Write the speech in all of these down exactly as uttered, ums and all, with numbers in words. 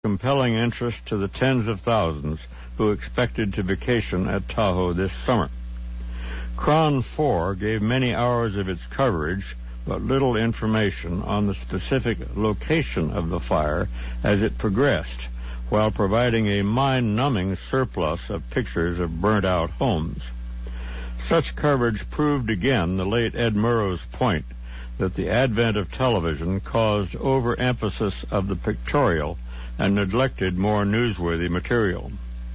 compelling interest to the tens of thousands who expected to vacation at Tahoe this summer. KRON four gave many hours of its coverage, but little information on the specific location of the fire as it progressed, while providing a mind-numbing surplus of pictures of burnt-out homes. Such coverage proved again the late Ed Murrow's point that the advent of television caused overemphasis of the pictorial and neglected more newsworthy material.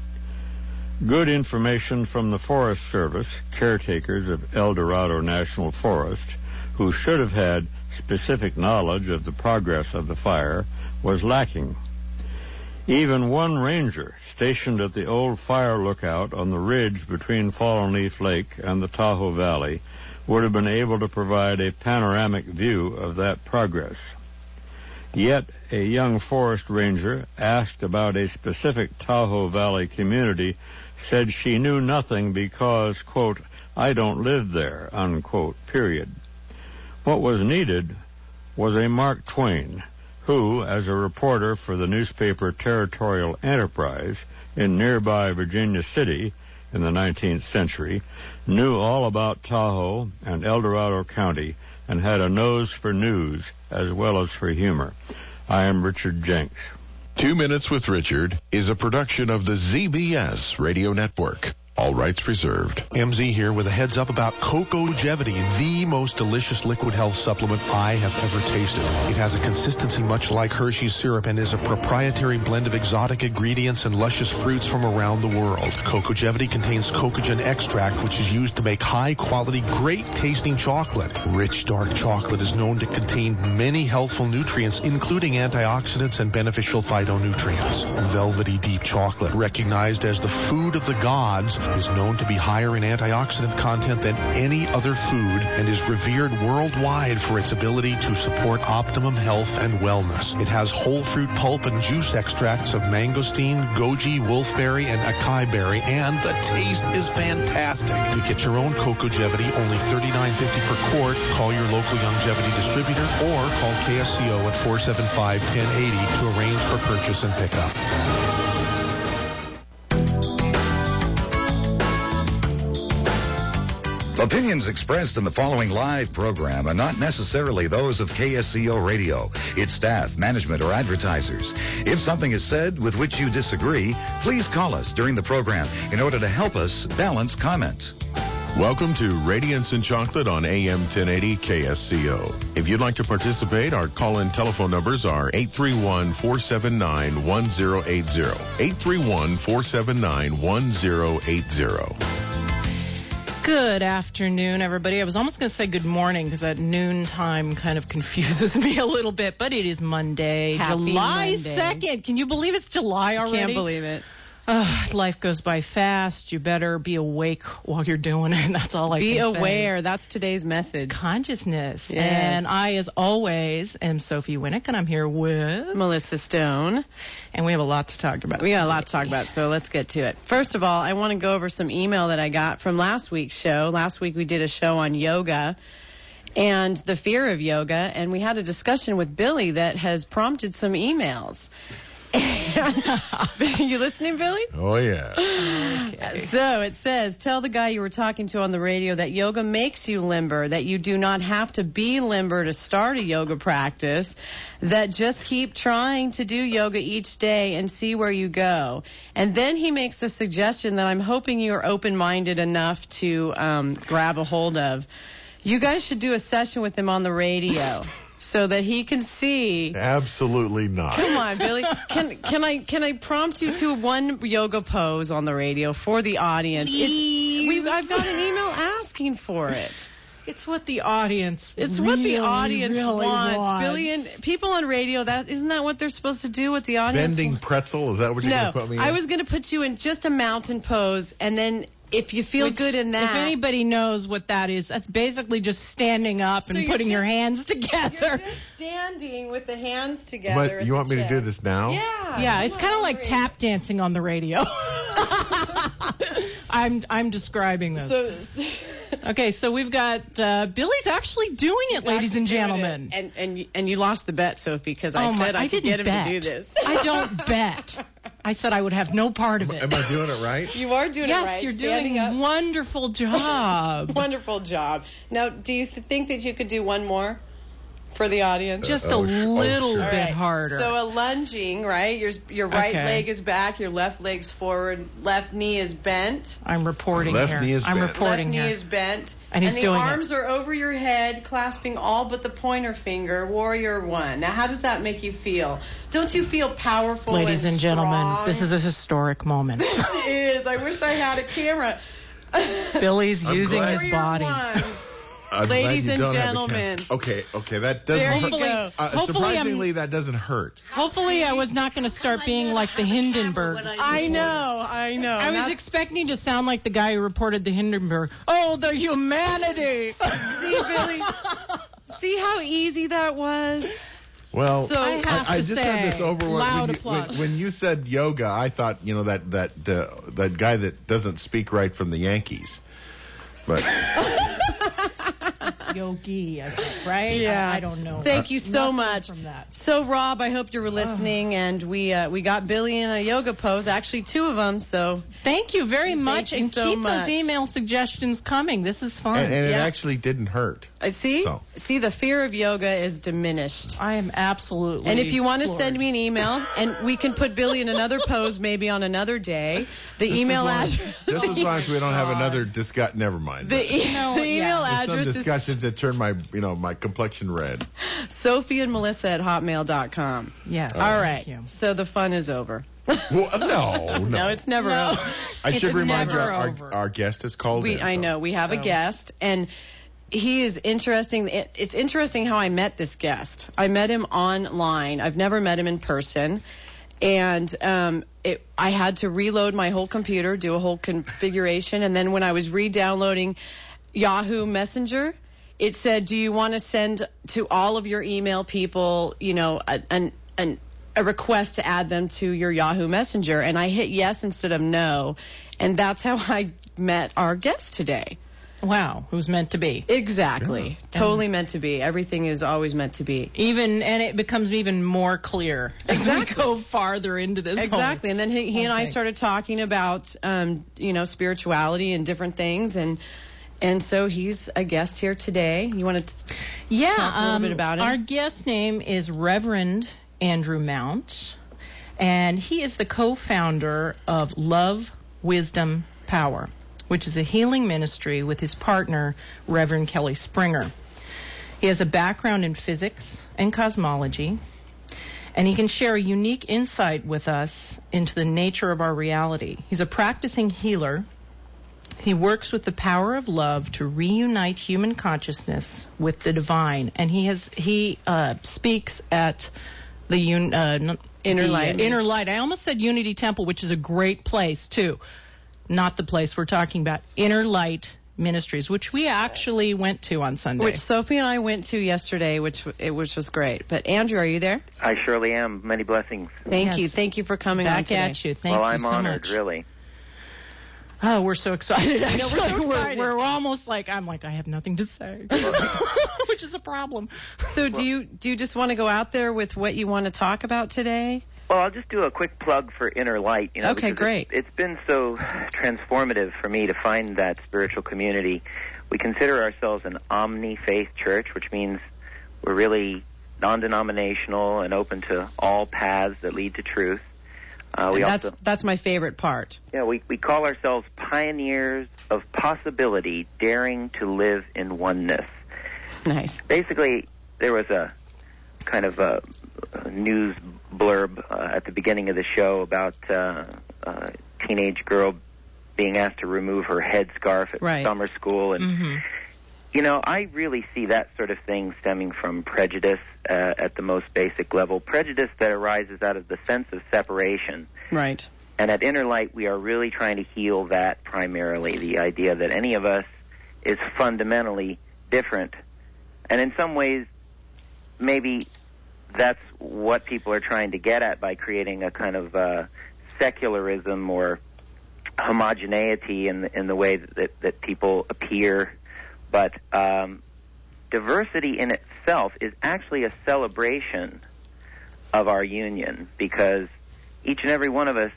Good information from the Forest Service, caretakers of El Dorado National Forest, who should have had specific knowledge of the progress of the fire, was lacking. Even one ranger stationed at the old fire lookout on the ridge between Fallen Leaf Lake and the Tahoe Valley would have been able to provide a panoramic view of that progress. Yet a young forest ranger asked about a specific Tahoe Valley community said she knew nothing because, quote, I don't live there, unquote, period. What was needed was a Mark Twain, who, as a reporter for the newspaper Territorial Enterprise in nearby Virginia City in the nineteenth century, knew all about Tahoe and El Dorado County and had a nose for news as well as for humor. I am Richard Jenks. Two Minutes with Richard is a production of the Z B S Radio Network. All rights reserved. M Z here with a heads up about Cocogevity, the most delicious liquid health supplement I have ever tasted. It has a consistency much like Hershey's syrup and is a proprietary blend of exotic ingredients and luscious fruits from around the world. Cocogevity contains cocogen extract, which is used to make high-quality, great-tasting chocolate. Rich dark chocolate is known to contain many healthful nutrients, including antioxidants and beneficial phytonutrients. Velvety deep chocolate, recognized as the food of the gods, is known to be higher in antioxidant content than any other food and is revered worldwide for its ability to support optimum health and wellness. It has whole fruit pulp and juice extracts of mangosteen, goji, wolfberry, and acai berry, and the taste is fantastic. To get your own Cocogevity, only thirty-nine fifty per quart. Call your local Youngevity distributor or call K S C O at four seven five, one oh eight oh to arrange for purchase and pickup. Opinions expressed in the following live program are not necessarily those of K S C O Radio, its staff, management, or advertisers. If something is said with which you disagree, please call us during the program in order to help us balance comment. Welcome to Radiance and Chocolate on A M ten eighty K S C O. If you'd like to participate, our call-in telephone numbers are eight three one, four seven nine, one zero eight zero, eight three one, four seven nine, one zero eight zero. Good afternoon, everybody. I was almost going to say good morning because that noon time kind of confuses me a little bit, but it is Monday, Happy July Monday. second. Can you believe it's July already? Can't believe it. Uh, life goes by fast. You better be awake while you're doing it. That's all I Be can say. aware. That's today's message. Consciousness. Yes. And I, as always, am Sophie Winnick, and I'm here with Melissa Stone. And we have a lot to talk about. We got a lot to talk about, so let's get to it. First of all, I want to go over some email that I got from last week's show. Last week we did a show on yoga and the fear of yoga, and we had a discussion with Billy that has prompted some emails. You listening, Billy? Oh, yeah. Okay. So it says, tell the guy you were talking to on the radio that yoga makes you limber, that you do not have to be limber to start a yoga practice, that just keep trying to do yoga each day and see where you go. And then he makes a suggestion that I'm hoping you are open-minded enough to um, grab a hold of. You guys should do a session with him on the radio. So that he can see. Absolutely not. Come on, Billy. Can can I can I prompt you to one yoga pose on the radio for the audience? Please. It's, we've, I've got an email asking for it. It's what the audience It's really, what the audience really wants. wants. Billy and people on radio, that isn't that what they're supposed to do with the audience? Bending pretzel, is that what you're no, going to put me in? I was going to put you in just a mountain pose, and then if you feel Which, good in that. If anybody knows what that is, that's basically just standing up So and you're putting just- your hands together. You're just standing with the hands together. But at you the want me to do chest. this now? Yeah. Yeah, it's come kind of on, like Bree. tap dancing on the radio. I'm I'm describing this. So, Okay, so we've got uh, Billy's actually doing it, He's ladies and actually doing gentlemen. it. And and you- and you lost the bet, Sophie, because I Oh, my- said I, I could didn't get him bet. to do this. I don't bet. I said I would have no part of it. Am I doing it right? You are doing yes, it right. you're Standing doing up. a wonderful job. Wonderful job. Now, do you th- think that you could do one more for the audience? Just Uh, a oh, sh- oh, little sure. All bit right. harder. So a lunging, right? Your your right Okay. leg is back, your left leg's forward, left knee is bent. I'm reporting Left here. knee is I'm bent. reporting left knee here. is bent. And he's the doing it. arms are over your head, clasping all but the pointer finger, warrior one. Now, how does that make you feel? Don't you feel powerful Ladies and and gentlemen, strong? this is a historic moment. It is. I wish I had a camera. Billy's I'm using glad. his Warrior body. one. I'm Ladies glad you and don't have a gentlemen. cam- Okay, okay, that doesn't There you hurt. Hopefully, go. Uh, hopefully, I'm, surprisingly, that doesn't hurt. hopefully I was not going to start being like the Hindenburg. I know, I know. I was That's- expecting to sound like the guy who reported the Hindenburg. Oh, the humanity! See, Billy? See how easy that was? Well, So- I have I to just say, had this over when, loud when, you, applause. when, when you said yoga. I thought, you know, that that uh, that guy that doesn't speak right from the Yankees. But Yogi, I think, right? Yeah. I, I don't know. Thank you so Nothing much. From that. So, Rob, I hope you were listening, and we uh, we got Billy in a yoga pose, actually two of them. So, Thank you very Thank much, you and so keep much. those email suggestions coming. This is fun. and, and it Yeah. actually didn't hurt. I see. So. See, the fear of yoga is diminished. I am absolutely. And if you want to floored. send me an email, and we can put Billy in another pose maybe on another day, the Just email as long as, address. just as long as we don't have another discuss. Never mind. The, e- No, the email yeah. There's some address discussions that turn my, you know, my complexion red. is Sophie and Melissa at hotmail dot com. Yes. All thank right. you. So the fun is over. Well, no, no. No, it's never No. over. I should It's remind you, never our, over. our guest is called We, in. I so- know we have a So- guest, and he is interesting. It, it's interesting how I met this guest. I met him online. I've never met him in person, and um, it, I had to reload my whole computer, do a whole configuration, and then when I was re-downloading Yahoo Messenger, it said, "Do you want to send to all of your email people, you know, a, an an a request to add them to your Yahoo Messenger?" And I hit yes instead of no, and that's how I met our guest today. Wow, who's meant to be? Exactly. Totally meant to be. Everything is always meant to be. Even and it becomes even more clear as Exactly. we go farther into this. whole- Exactly. And then he, he and I Okay. started talking about, um, you know, spirituality and different things. And and so he's a guest here today. You want to Yeah, talk a little um, bit about him? Our guest name is Reverend Andrew Mount, and he is the co-founder of Love, Wisdom, Power, which is a healing ministry with his partner, Reverend Kelly Springer. He has a background in physics and cosmology, and he can share a unique insight with us into the nature of our reality. He's a practicing healer. He works with the power of love to reunite human consciousness with the divine, and he has he uh, speaks at the un, uh, n- Inner the, Light. uh, Inner Light. I almost said Unity Temple, which is a great place too. Not the place we're talking about. Inner Light Ministries, which we actually went to on Sunday. which Sophie and I went to yesterday, which it, which was great. But Andrew, are you there? I surely am. Many blessings. Thank Yes. you. Thank you for coming on Back today. at you. Thank well, you I'm so honored, much. really. Oh, we're so excited. know, we're Actually, so we're, excited. we're almost like I'm like I have nothing to say, which is a problem. So do you do you just want to go out there with what you want to talk about today? Well, I'll just do a quick plug for Inner Light. You know, Okay, because great. It's, it's been so transformative for me to find that spiritual community. We consider ourselves an omni-faith church, which means we're really non-denominational and open to all paths that lead to truth. Uh, we And that's also, that's my favorite part. yeah, we we call ourselves pioneers of possibility, daring to live in oneness. Nice. Basically, there was a kind of a, a news blurb uh, at the beginning of the show about uh, a teenage girl being asked to remove her headscarf at Right. summer school. And, Mm-hmm. you know, I really see that sort of thing stemming from prejudice uh, at the most basic level, prejudice that arises out of the sense of separation. Right. And at Inner Light, we are really trying to heal that primarily, the idea that any of us is fundamentally different. And in some ways, maybe that's what people are trying to get at by creating a kind of uh, secularism or homogeneity in the, in the way that, that people appear But um, diversity in itself is actually a celebration of our union, because each and every one of us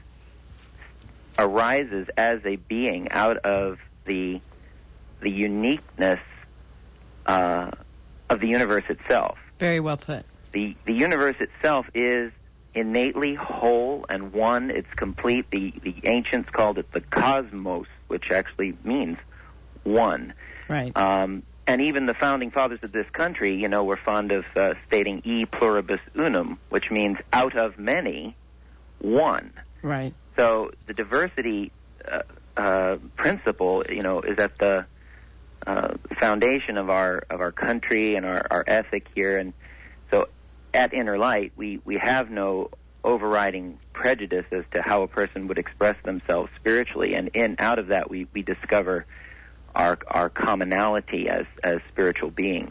arises as a being out of the the uniqueness uh, of the universe itself. Very well put. The the universe itself is innately whole and one. It's complete. The the ancients called it the cosmos, which actually means one. Right. Um, and even the founding fathers of this country, you know, were fond of uh, stating e pluribus unum, which means out of many, one. Right. So the diversity uh, uh, principle, you know, is at the uh, foundation of our of our country and our, our ethic here. And so at Inner Light, we, we have no overriding prejudice as to how a person would express themselves spiritually. And in out of that, we, we discover our our commonality as, as spiritual beings.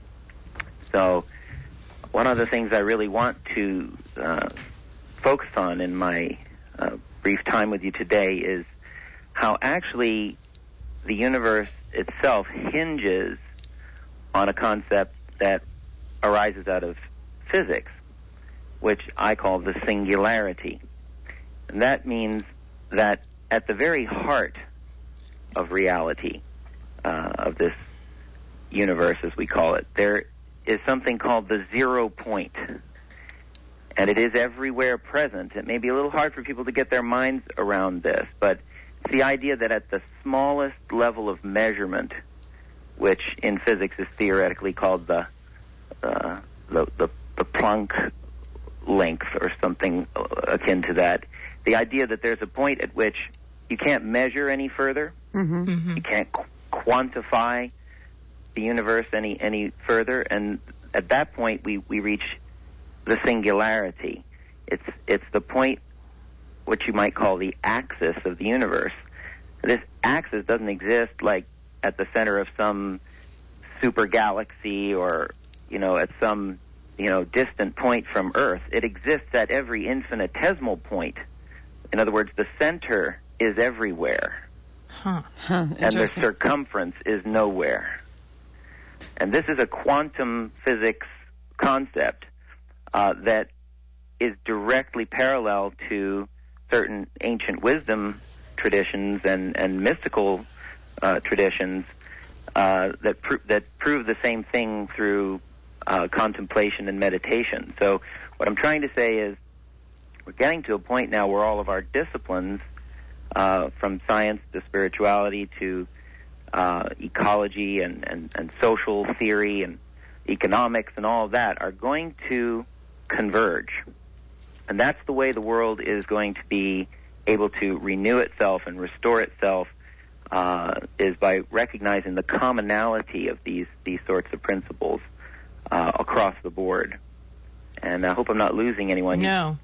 So one of the things I really want to uh, focus on in my uh, brief time with you today is how actually the universe itself hinges on a concept that arises out of physics, which I call the singularity. And that means that at the very heart of reality, uh, of this universe as we call it, there is something called the zero point. And it is everywhere present. It may be a little hard for people to get their minds around this, but it's the idea that at the smallest level of measurement, which in physics is theoretically called the uh, the, the the Planck length or something akin to that, the idea that there's a point at which you can't measure any further, Mm-hmm. Mm-hmm. you can't qu- quantify the universe any any further, and at that point we, we reach the singularity. It's it's the point which you might call the axis of the universe. This axis doesn't exist like at the center of some super galaxy or, you know, at some, you know, distant point from Earth. It exists at every infinitesimal point. In other words, the center is everywhere. Huh. Huh. And the circumference is nowhere. And this is a quantum physics concept uh, that is directly parallel to certain ancient wisdom traditions and, and mystical uh, traditions uh, that, pro- that prove the same thing through uh, contemplation and meditation. So what I'm trying to say is we're getting to a point now where all of our disciplines, uh, from science to spirituality to uh, ecology and, and, and social theory and economics and all of that, are going to converge. And that's the way the world is going to be able to renew itself and restore itself, uh, is by recognizing the commonality of these, these sorts of principles uh, across the board. And I hope I'm not losing anyone. No.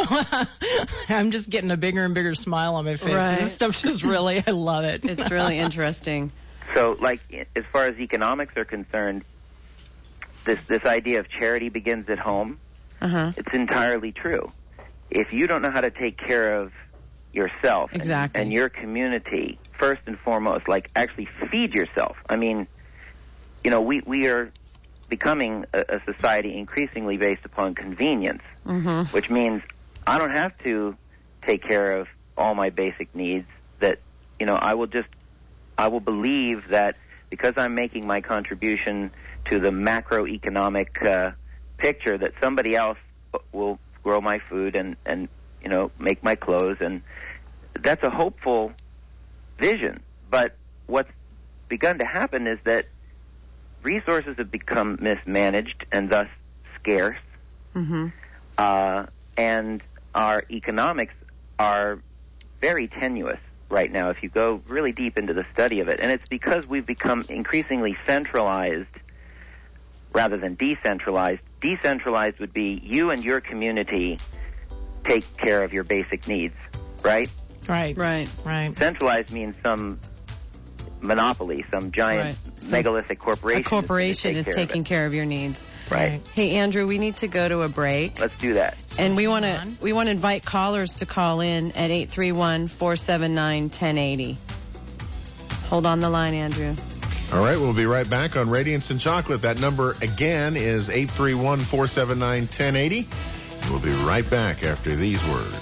I'm just getting a bigger and bigger smile on my face. Right. This stuff just really, I love it. It's really interesting. So, like, as far as economics are concerned, this, this idea of charity begins at home. Uh-huh. It's entirely true. If you don't know how to take care of yourself exactly. and, and your community, first and foremost, like actually feed yourself. I mean, you know, we, we are becoming a, a society increasingly based upon convenience, mm-hmm. which means I don't have to take care of all my basic needs, that, you know, I will just, I will believe that because I'm making my contribution to the macroeconomic uh, picture, that somebody else will grow my food and, and, you know, make my clothes. And that's a hopeful vision. But what's begun to happen is that resources have become mismanaged and thus scarce. Mm-hmm. Uh, and our economics are very tenuous right now if you go really deep into the study of it. And it's because we've become increasingly centralized rather than decentralized. Decentralized would be you and your community take care of your basic needs, right? Right. Right. Right. Centralized means some monopoly, some giant Right. So megalithic corporation. A corporation is, is care taking of care of your needs. Right. Hey, Andrew, we need to go to a break. Let's do that. And we want to on. we want to invite callers to call in at eight three one, four seven nine, one zero eight zero. Hold on the line, Andrew. All right, we'll be right back on Radiance and Chocolate. That number again is eight three one, four seven nine, one zero eight zero. We'll be right back after these words.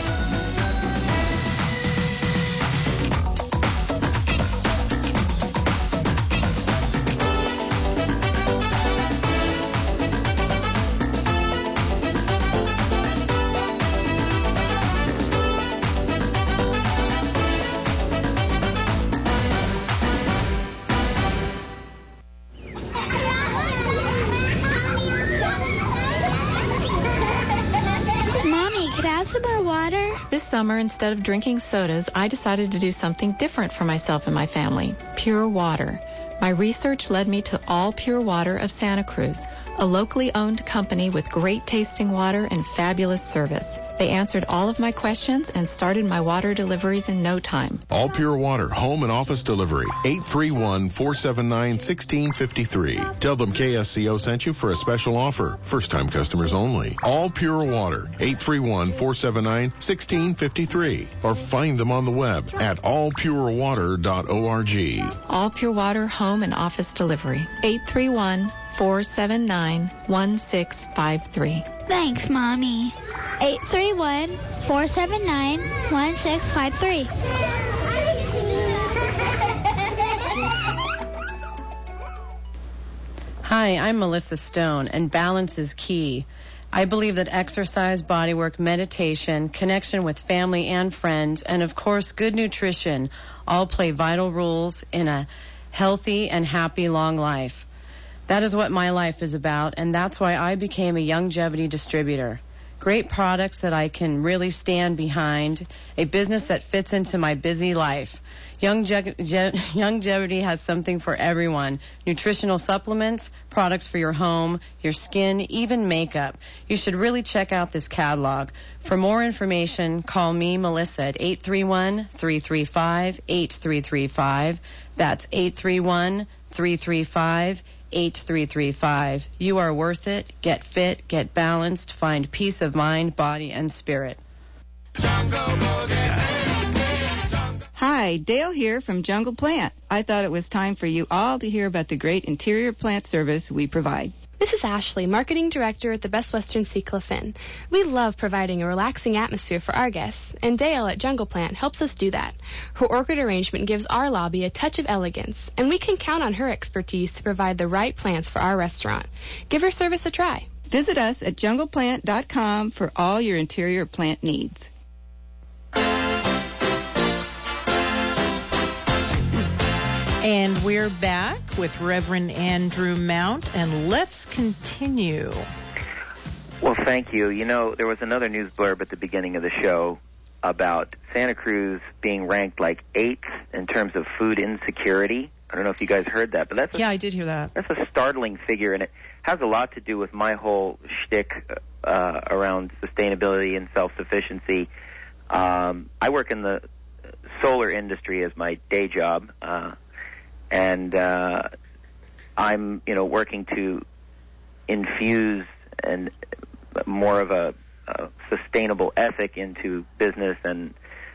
Summer, instead of drinking sodas, I decided to do something different for myself and my family. Pure water. My research led me to All Pure Water of Santa Cruz, a locally owned company with great tasting water and fabulous service. They answered all of my questions and started my water deliveries in no time. All Pure Water, home and office delivery, eight three one, four seven nine, one six five three. Tell them K S C O sent you for a special offer. First-time customers only. All Pure Water, eight three one, four seven nine, one six five three. Or find them on the web at all pure water dot org. All Pure Water, home and office delivery, eight three one, four seven nine, one six five three. Thanks, Mommy. eight three one, four seven nine, one six five three. Hi, I'm Melissa Stone, and balance is key. I believe that exercise, bodywork, meditation, connection with family and friends, and of course good nutrition all play vital roles in a healthy and happy long life. That is what my life is about, and that's why I became a Youngevity distributor. Great products that I can really stand behind, a business that fits into my busy life. Younge- Youngevity has something for everyone. Nutritional supplements, products for your home, your skin, even makeup. You should really check out this catalog. For more information, call me, Melissa, at eight three one, three three five, eight three three five. That's eight three one, three three five, eight three three five. You are worth it. Get fit, get balanced, find peace of mind, body, and spirit. Hi, Dale here from Jungle Plant. I thought it was time for you all to hear about the great interior plant service we provide. This is Ashley, Marketing Director at the Best Western Sea Cliff Inn. We love providing a relaxing atmosphere for our guests, and Dale at Jungle Plant helps us do that. Her orchid arrangement gives our lobby a touch of elegance, and we can count on her expertise to provide the right plants for our restaurant. Give her service a try. Visit us at jungle plant dot com for all your interior plant needs. And we're back with Reverend Andrew Mount, and let's continue. Well, thank you. You know, there was another news blurb at the beginning of the show about Santa Cruz being ranked like eighth in terms of food insecurity. I don't know if you guys heard that, but that's a, yeah, I did hear that. That's a startling figure, and it has a lot to do with my whole shtick uh, around sustainability and self-sufficiency. Um, I work in the solar industry as my day job. Uh, And uh, I'm, you know, working to infuse and more of a, a sustainable ethic into business and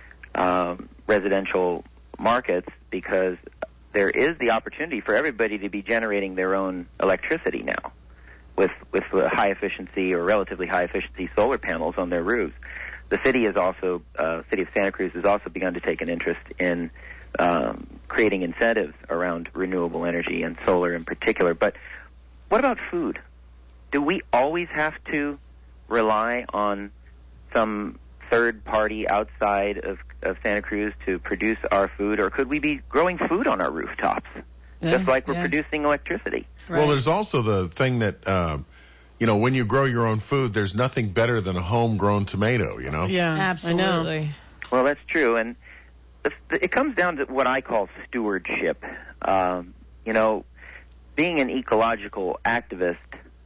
um, residential markets, because there is the opportunity for everybody to be generating their own electricity now with with high efficiency or relatively high efficiency solar panels on their roofs. The city is also, uh, city of Santa Cruz has also begun to take an interest in Um, creating incentives around renewable energy and solar in particular. But what about food? Do we always have to rely on some third party outside of, of Santa Cruz to produce our food, or could we be growing food on our rooftops, yeah, just like we're yeah. producing electricity? Right. Well, there's also the thing that, uh, you know, when you grow your own food, there's nothing better than a homegrown tomato, you know? Yeah, absolutely. I know. Well, that's true. And it comes down to what I call stewardship. Um, you know, being an ecological activist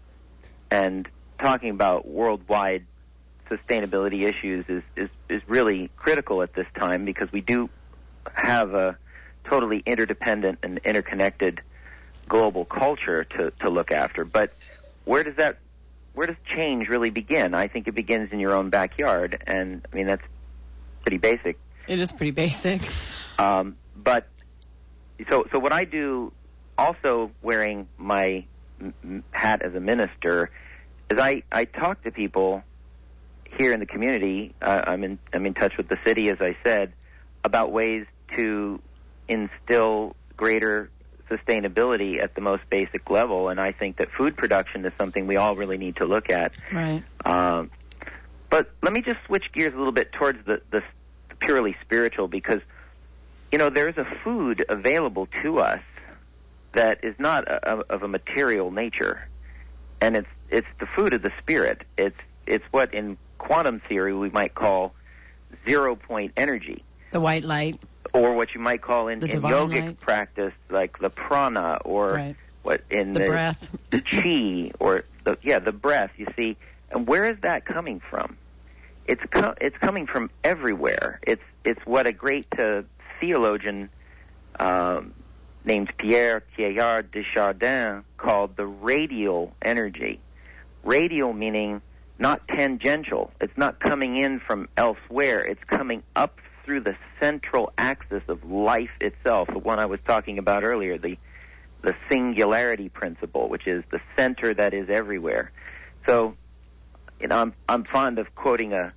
and talking about worldwide sustainability issues is, is, is really critical at this time, because we do have a totally interdependent and interconnected global culture to, to look after. But where does that, where does change really begin? I think it begins in your own backyard, and I mean, that's pretty basic. It is pretty basic. Um, but so so what I do also wearing my m- hat as a minister is I, I talk to people here in the community. Uh, I'm in I'm in touch with the city, as I said, about ways to instill greater sustainability at the most basic level, and I think that food production is something we all really need to look at. Right. Um, but let me just switch gears a little bit towards the, the purely spiritual, because, you know, there's a food available to us that is not a, a, of a material nature, and it's it's the food of the spirit. It's it's what in quantum theory we might call zero-point energy. The white light. Or what you might call in, in yogic light. practice, like the prana, or right. what in the, the breath, the chi, or the yeah, the breath. You see, and where is that coming from? It's co- it's coming from everywhere. It's it's what a great uh, theologian um, named Pierre Teilhard de Chardin called the radial energy. Radial meaning not tangential. It's not coming in from elsewhere. It's coming up through the central axis of life itself, the one I was talking about earlier, the the singularity principle, which is the center that is everywhere. So, you know, I'm I'm fond of quoting a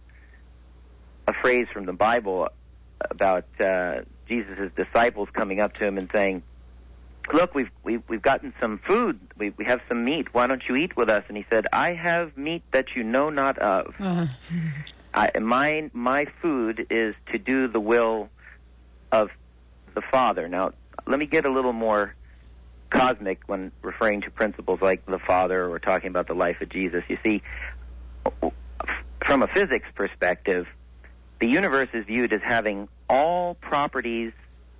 a phrase from the Bible about uh, Jesus' disciples coming up to him and saying, "Look, we've we've we've gotten some food. We we have some meat. Why don't you eat with us?" And he said, "I have meat that you know not of." Uh-huh. I, my my food is to do the will of the Father. Now, let me get a little more cosmic when referring to principles like the Father or talking about the life of Jesus. You see, from a physics perspective, the universe is viewed as having all properties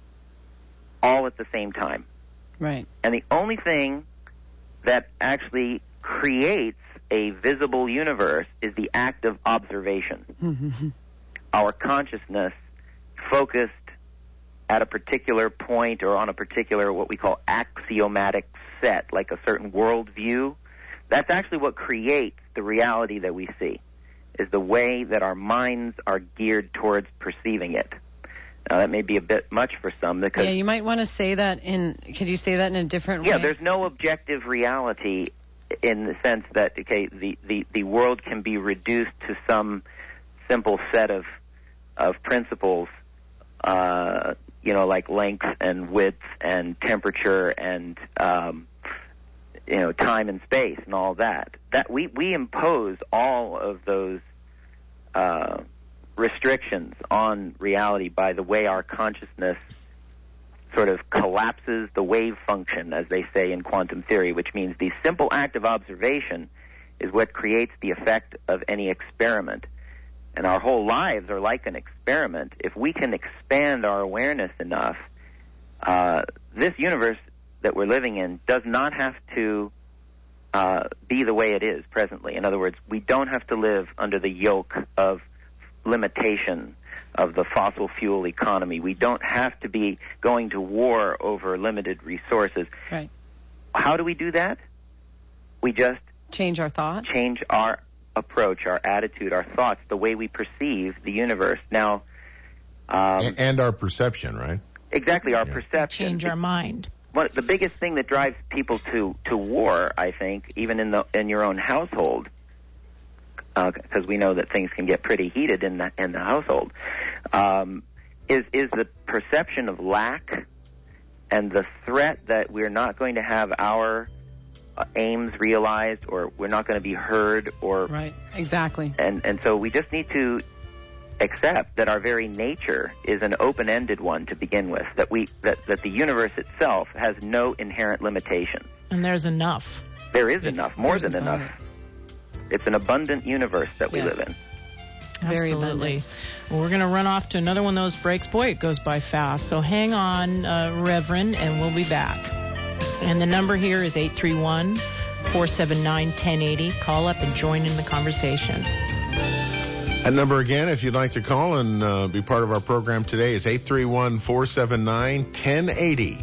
all at the same time. Right. And the only thing that actually creates a visible universe is the act of observation. Mm-hmm. Our consciousness focused at a particular point or on a particular what we call axiomatic set, like a certain worldview, that's actually what creates the reality that we see, is the way that our minds are geared towards perceiving it. Now, that may be a bit much for some because... Yeah, you might want to say that in... Could you say that in a different yeah, way? Yeah, there's no objective reality in the sense that, okay, the, the, the world can be reduced to some simple set of of principles, uh, you know, like length and width and temperature and, um, you know, time and space and all that. That we, we impose all of those uh, restrictions on reality by the way our consciousness sort of collapses the wave function, as they say in quantum theory, which means the simple act of observation is what creates the effect of any experiment. And our whole lives are like an experiment. If we can expand our awareness enough, uh, this universe that we're living in does not have to uh, be the way it is presently. In other words, we don't have to live under the yoke of limitation of the fossil fuel economy. We don't have to be going to war over limited resources. Right. How do we do that? We just change our thoughts, change our approach, our attitude, our thoughts, the way we perceive the universe. Now, um, and our perception, right? Exactly, our yeah. perception. Change our mind. Well, the biggest thing that drives people to, to war, I think, even in the in your own household, because uh, we know that things can get pretty heated in the in the household, um, is is the perception of lack and the threat that we're not going to have our uh, aims realized, or we're not going to be heard, or right, exactly. And and so we just need to accept that our very nature is an open-ended one to begin with. That we that that the universe itself has no inherent limitations. And there's enough. There is There's, enough, more than enough. It. It's an abundant universe that we yes. live in. Very Absolutely. Well, we're going to run off to another one of those breaks. Boy, it goes by fast. So hang on, uh, Reverend, and we'll be back. And the number here is eight three one, four seven nine, one zero eight zero. Call up and join in the conversation. That number again, if you'd like to call and uh, be part of our program today, is eight three one, four seven nine, one zero eight zero.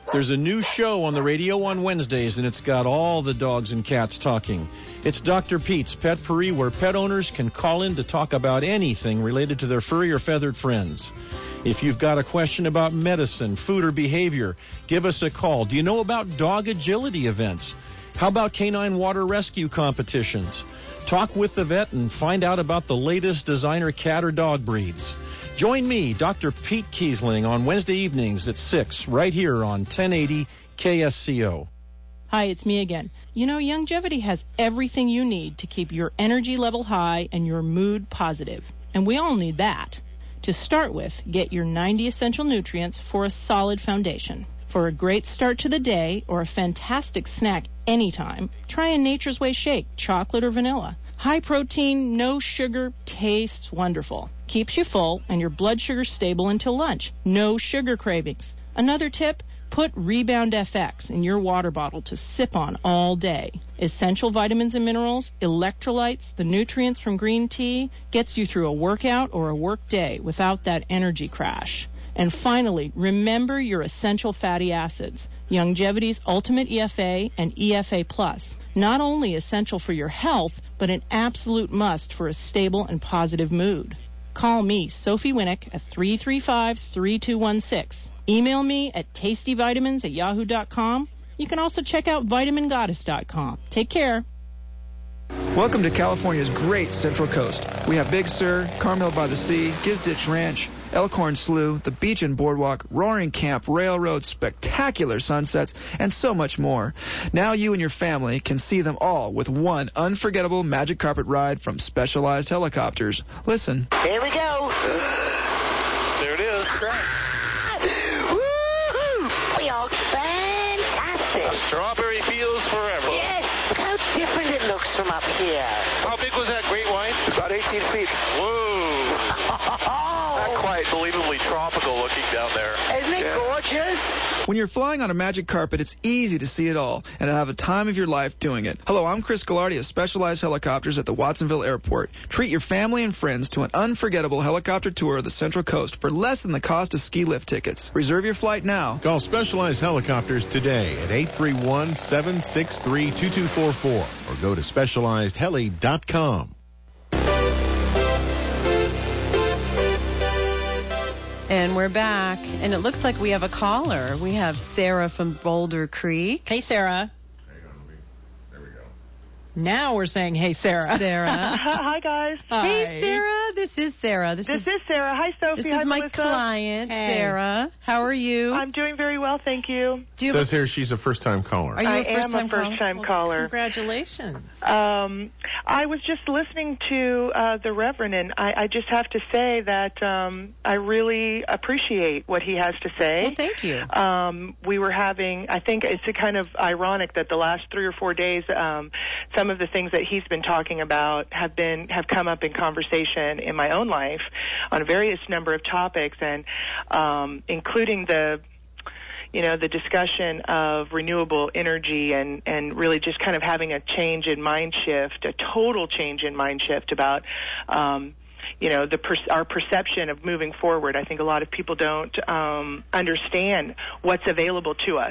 There's a new show on the radio on Wednesdays, and it's got all the dogs and cats talking. It's Doctor Pete's Pet Puri, where pet owners can call in to talk about anything related to their furry or feathered friends. If you've got a question about medicine, food, or behavior, give us a call. Do you know about dog agility events? How about canine water rescue competitions? Talk with the vet and find out about the latest designer cat or dog breeds. Join me, Doctor Pete Kiesling, on Wednesday evenings at six, right here on ten eighty K S C O. Hi, it's me again. You know, Youngevity has everything you need to keep your energy level high and your mood positive. And we all need that. To start with, get your ninety essential nutrients for a solid foundation. For a great start to the day or a fantastic snack anytime, try a Nature's Way shake, chocolate or vanilla. High protein, no sugar, tastes wonderful. Keeps you full and your blood sugar stable until lunch. No sugar cravings. Another tip, put Rebound F X in your water bottle to sip on all day. Essential vitamins and minerals, electrolytes, the nutrients from green tea gets you through a workout or a work day without that energy crash. And finally, remember your essential fatty acids. Youngevity's Ultimate E F A and E F A Plus. Not only essential for your health, but an absolute must for a stable and positive mood. Call me, Sophie Winnick, at three three five, three two one six. Email me at tastyvitamins at yahoo dot com. You can also check out vitamin goddess dot com. Take care. Welcome to California's great Central Coast. We have Big Sur, Carmel by the Sea, Gizditch Ranch, Elkhorn Slough, the beach and boardwalk, Roaring Camp, Railroad, spectacular sunsets, and so much more. Now you and your family can see them all with one unforgettable magic carpet ride from Specialized Helicopters. Listen. Here we go. There it is. Woo-hoo! We are fantastic. Strawberry fields forever. Yes. Look how different it looks from up here. How big was that great white? About eighteen feet. Whoa. Not quite believably tropical looking down there. Isn't it yeah. gorgeous? When you're flying on a magic carpet, it's easy to see it all and to have a time of your life doing it. Hello, I'm Chris Gallardi of Specialized Helicopters at the Watsonville Airport. Treat your family and friends to an unforgettable helicopter tour of the Central Coast for less than the cost of ski lift tickets. Reserve your flight now. Call Specialized Helicopters today at eight three one, seven six three, two two four four or go to specialized heli dot com. And we're back, and it looks like we have a caller. We have Sarah from Boulder Creek. Hey, Sarah. There we go. Now we're saying, hey, Sarah. Sarah. Hi, guys. Hi. Hey, Sarah. This is Sarah. This, this is, is Sarah. Hi, Sophie. This Hi, is my Melissa. client, hey. Sarah. How are you? I'm doing very well, thank you. Do you Says a, here she's a first-time caller. Are you I a first-time am a first-time caller? caller. Well, congratulations. Um, I was just listening to uh, the Reverend, and I, I just have to say that um, I really appreciate what he has to say. Well, thank you. Um, we were having, I think it's a kind of ironic that the last three or four days, um, some of the things that he's been talking about have been have come up in conversation in my own life on a various number of topics, and um, including the you know, the discussion of renewable energy and, and really just kind of having a change in mind shift, a total change in mind shift about, um, you know, the per- our perception of moving forward. I think a lot of people don't um, understand what's available to us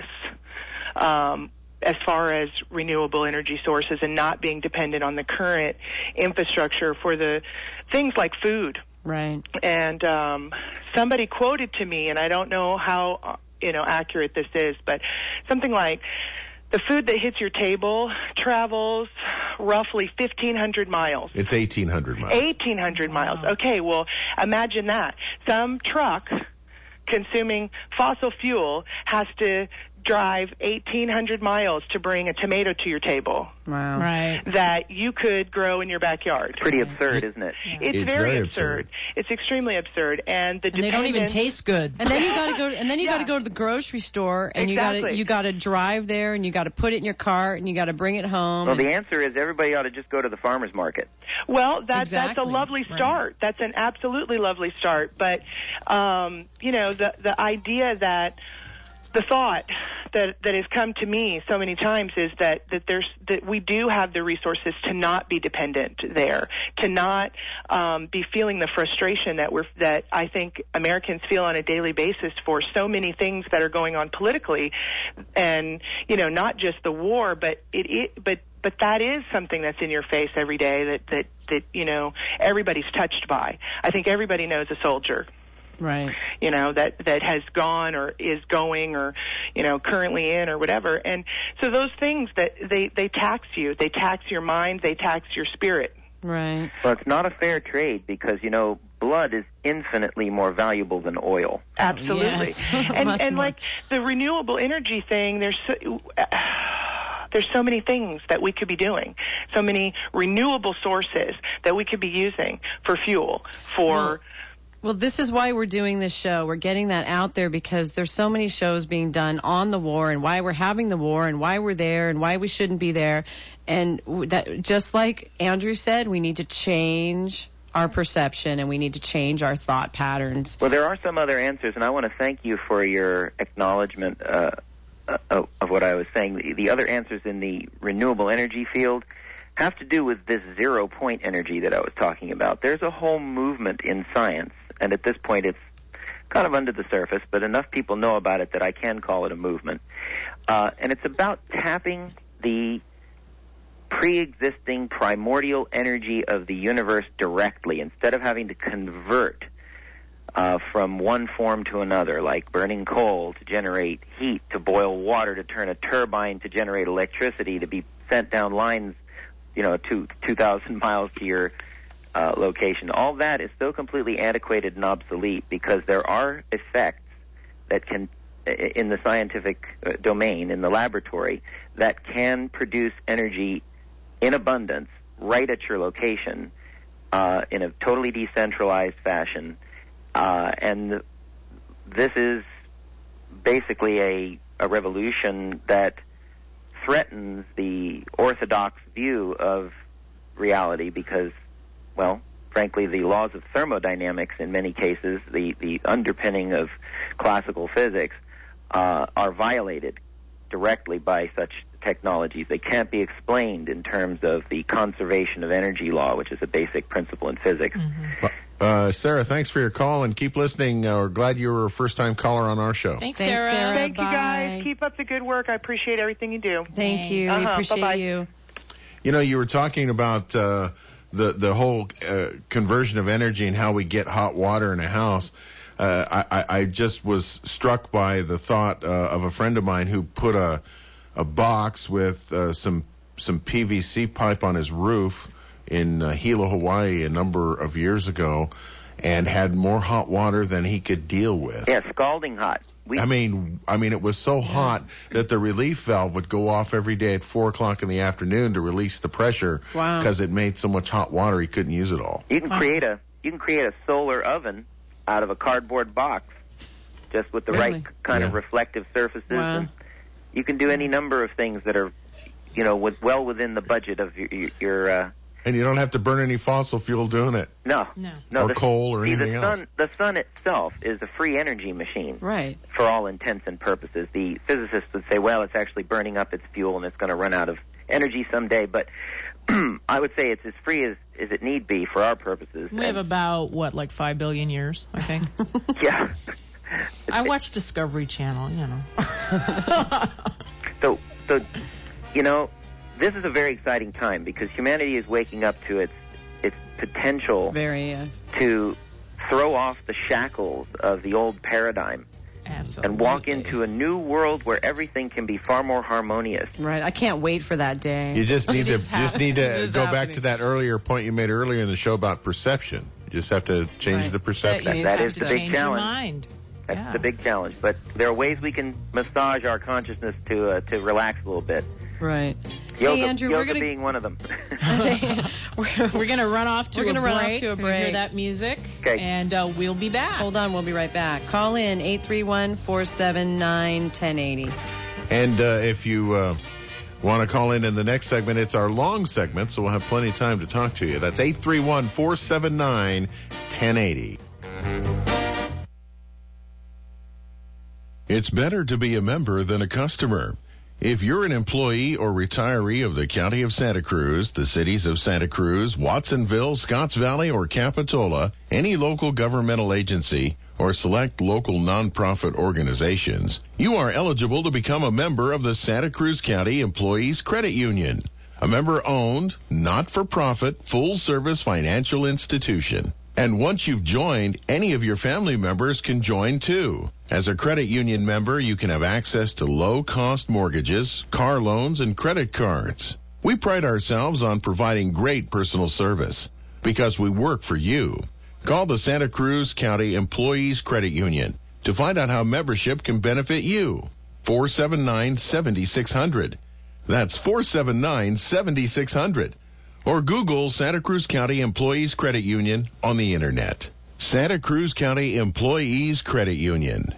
um, as far as renewable energy sources and not being dependent on the current infrastructure for the things like food. Right. And um, somebody quoted to me, and I don't know how, you know, accurate this is, but something like, the food that hits your table travels roughly fifteen hundred miles. It's eighteen hundred miles. eighteen hundred wow. miles. Okay, well, imagine that. Some truck consuming fossil fuel has to drive eighteen hundred miles to bring a tomato to your table. Wow. Right. That you could grow in your backyard. Pretty absurd, isn't it? Yeah. It's, it's very, very absurd. absurd. It's extremely absurd, and the and they don't even taste good. And then you got to go. And then you yeah. got to go to the grocery store, and exactly. you got to you got to drive there, and you got to put it in your cart, and you got to bring it home. Well, the answer is everybody ought to just go to the farmer's market. Well, that, exactly. that's a lovely start. Right. That's an absolutely lovely start. But um, you know, the the idea that the thought that that has come to me so many times is that that there's that we do have the resources to not be dependent there, to not um, be feeling the frustration that we're that I think Americans feel on a daily basis for so many things that are going on politically, and you know, not just the war, but it, it but but that is something that's in your face every day that that that you know everybody's touched by. I think everybody knows a soldier. Right. You know, that, that has gone or is going or, you know, currently in or whatever. And so those things that they, they tax you, they tax your mind, they tax your spirit. Right. Well, it's not a fair trade because, you know, blood is infinitely more valuable than oil. Absolutely. Yes. and and like the renewable energy thing, there's so, uh, there's so many things that we could be doing, so many renewable sources that we could be using for fuel, for... Well, Well, this is why we're doing this show. We're getting that out there because there's so many shows being done on the war and why we're having the war and why we're there and why we shouldn't be there. And that, just like Andrew said, we need to change our perception and we need to change our thought patterns. Well, there are some other answers, and I want to thank you for your acknowledgement uh, of, of what I was saying. The, the other answers in the renewable energy field have to do with this zero-point energy that I was talking about. There's a whole movement in science, and at this point it's kind of under the surface, but enough people know about it that I can call it a movement. Uh, and it's about tapping the pre-existing primordial energy of the universe directly instead of having to convert uh, from one form to another, like burning coal to generate heat, to boil water, to turn a turbine to generate electricity, to be sent down lines, you know, two two thousand miles to your uh, location. All that is so completely antiquated and obsolete because there are effects that can, in the scientific uh, domain, in the laboratory, that can produce energy in abundance right at your location uh, in a totally decentralized fashion. Uh, and this is basically a, a revolution that threatens the orthodox view of reality because, well, frankly, the laws of thermodynamics in many cases, the, the underpinning of classical physics, uh, are violated directly by such technologies. They can't be explained in terms of the conservation of energy law, which is a basic principle in physics. Mm-hmm. Uh, Sarah, thanks for your call and keep listening. Uh, we're glad you were a first-time caller on our show. Thanks, Thanks Sarah. Sarah. Thank Bye. you, guys. Keep up the good work. I appreciate everything you do. Thank you. Uh-huh. We appreciate Bye-bye. you. You know, you were talking about uh, the the whole uh, conversion of energy and how we get hot water in a house. Uh, I, I just was struck by the thought uh, of a friend of mine who put a a box with uh, some some P V C pipe on his roof in uh, Hilo, Hawaii, a number of years ago, and had more hot water than he could deal with. Yeah, scalding hot. We, I mean, I mean, it was so hot that the relief valve would go off every day at four o'clock in the afternoon to release the pressure Wow. because it made so much hot water he couldn't use it all. You can create a you can create a solar oven out of a cardboard box, just with the Really? right kind of Yeah. reflective surfaces. Wow. And you can do any number of things that are, you know, with, well within the budget of your. your, your uh, And you don't have to burn any fossil fuel doing it. no, No. no, Or the, coal or see, anything the else. sun, The sun itself is a free energy machine. Right. For all intents and purposes. The physicists would say, well, it's actually burning up its fuel and it's going to run out of energy someday. But I would say it's as free as, as it need be for our purposes. We have And- about, what, like five billion years, I think? yeah. I watch Discovery Channel, you know. So, so, you know, this is a very exciting time because humanity is waking up to its its potential Very, yes. to throw off the shackles of the old paradigm Absolutely. and walk into a new world where everything can be far more harmonious. Right. I can't wait for that day. You just need It to is just need happening. It to is go back happening. to that earlier point you made earlier in the show about perception. You just have to change Right. the perception. You That have is to the big change your challenge. mind. That's Yeah. the big challenge. But there are ways we can massage our consciousness to uh, to relax a little bit. Right. Yoga, Hey, Andrew, yoga we're gonna being one of them. we're, We're going to run off to We're a gonna break. run off to a We're gonna break. hear that music. Okay. And uh, we'll be back. Hold on, we'll be right back. Call in eight three one, four seven nine, one zero eight zero. And uh, if you uh, want to call in in the next segment, it's our long segment, so we'll have plenty of time to talk to you. That's eight three one, four seven nine, one zero eight zero. It's better to be a member than a customer. If you're an employee or retiree of the County of Santa Cruz, the cities of Santa Cruz, Watsonville, Scotts Valley, or Capitola, any local governmental agency, or select local nonprofit organizations, you are eligible to become a member of the Santa Cruz County Employees Credit Union, a member-owned, not-for-profit, full-service financial institution. And once you've joined, any of your family members can join too. As a credit union member, you can have access to low-cost mortgages, car loans, and credit cards. We pride ourselves on providing great personal service because we work for you. Call the Santa Cruz County Employees Credit Union to find out how membership can benefit you. four seven nine, seven six zero zero. That's four seven nine, seven six zero zero. Or Google Santa Cruz County Employees Credit Union on the Internet. Santa Cruz County Employees Credit Union.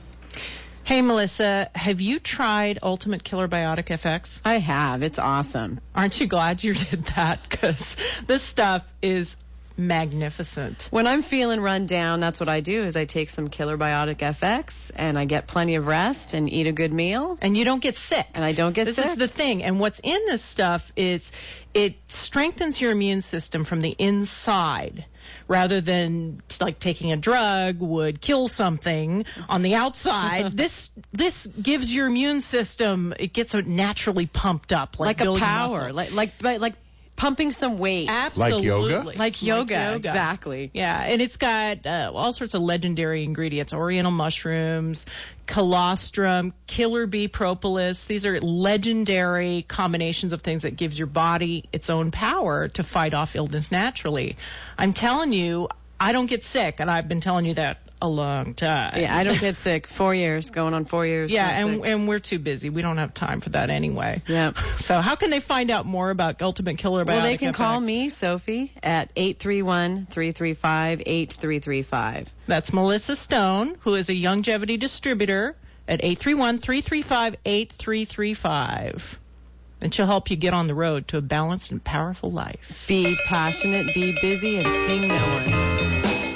Hey, Melissa, have you tried Ultimate Killer Biotic F X? I have. It's awesome. Aren't you glad you did that? Because this stuff is magnificent. When I'm feeling run down, that's what I do, is I take some Killer Biotic F X, and I get plenty of rest and eat a good meal. And you don't get sick. And I don't get this sick. This is the thing. And what's in this stuff is it strengthens your immune system from the inside, rather than like taking a drug would kill something on the outside. this this gives your immune system, it gets it naturally pumped up, like, like a power, like like like pumping some weight. Absolutely. Like yoga? Like, like yoga, yoga, exactly. Yeah, and it's got uh, all sorts of legendary ingredients: oriental mushrooms, colostrum, killer bee propolis. These are legendary combinations of things that gives your body its own power to fight off illness naturally. I'm telling you, I don't get sick, and I've been telling you that a long time. Yeah, I don't get sick. Four years, going on four years. Yeah, and and we're too busy. We don't have time for that anyway. Yeah. So how can they find out more about Ultimate Killer Biotic Well, they can F X? call me, Sophie, at eight three one, three three five, eight three three five. That's Melissa Stone, who is a Youngevity distributor, at eight three one, three three five, eight three three five. And she'll help you get on the road to a balanced and powerful life. Be passionate, be busy, and sting no one.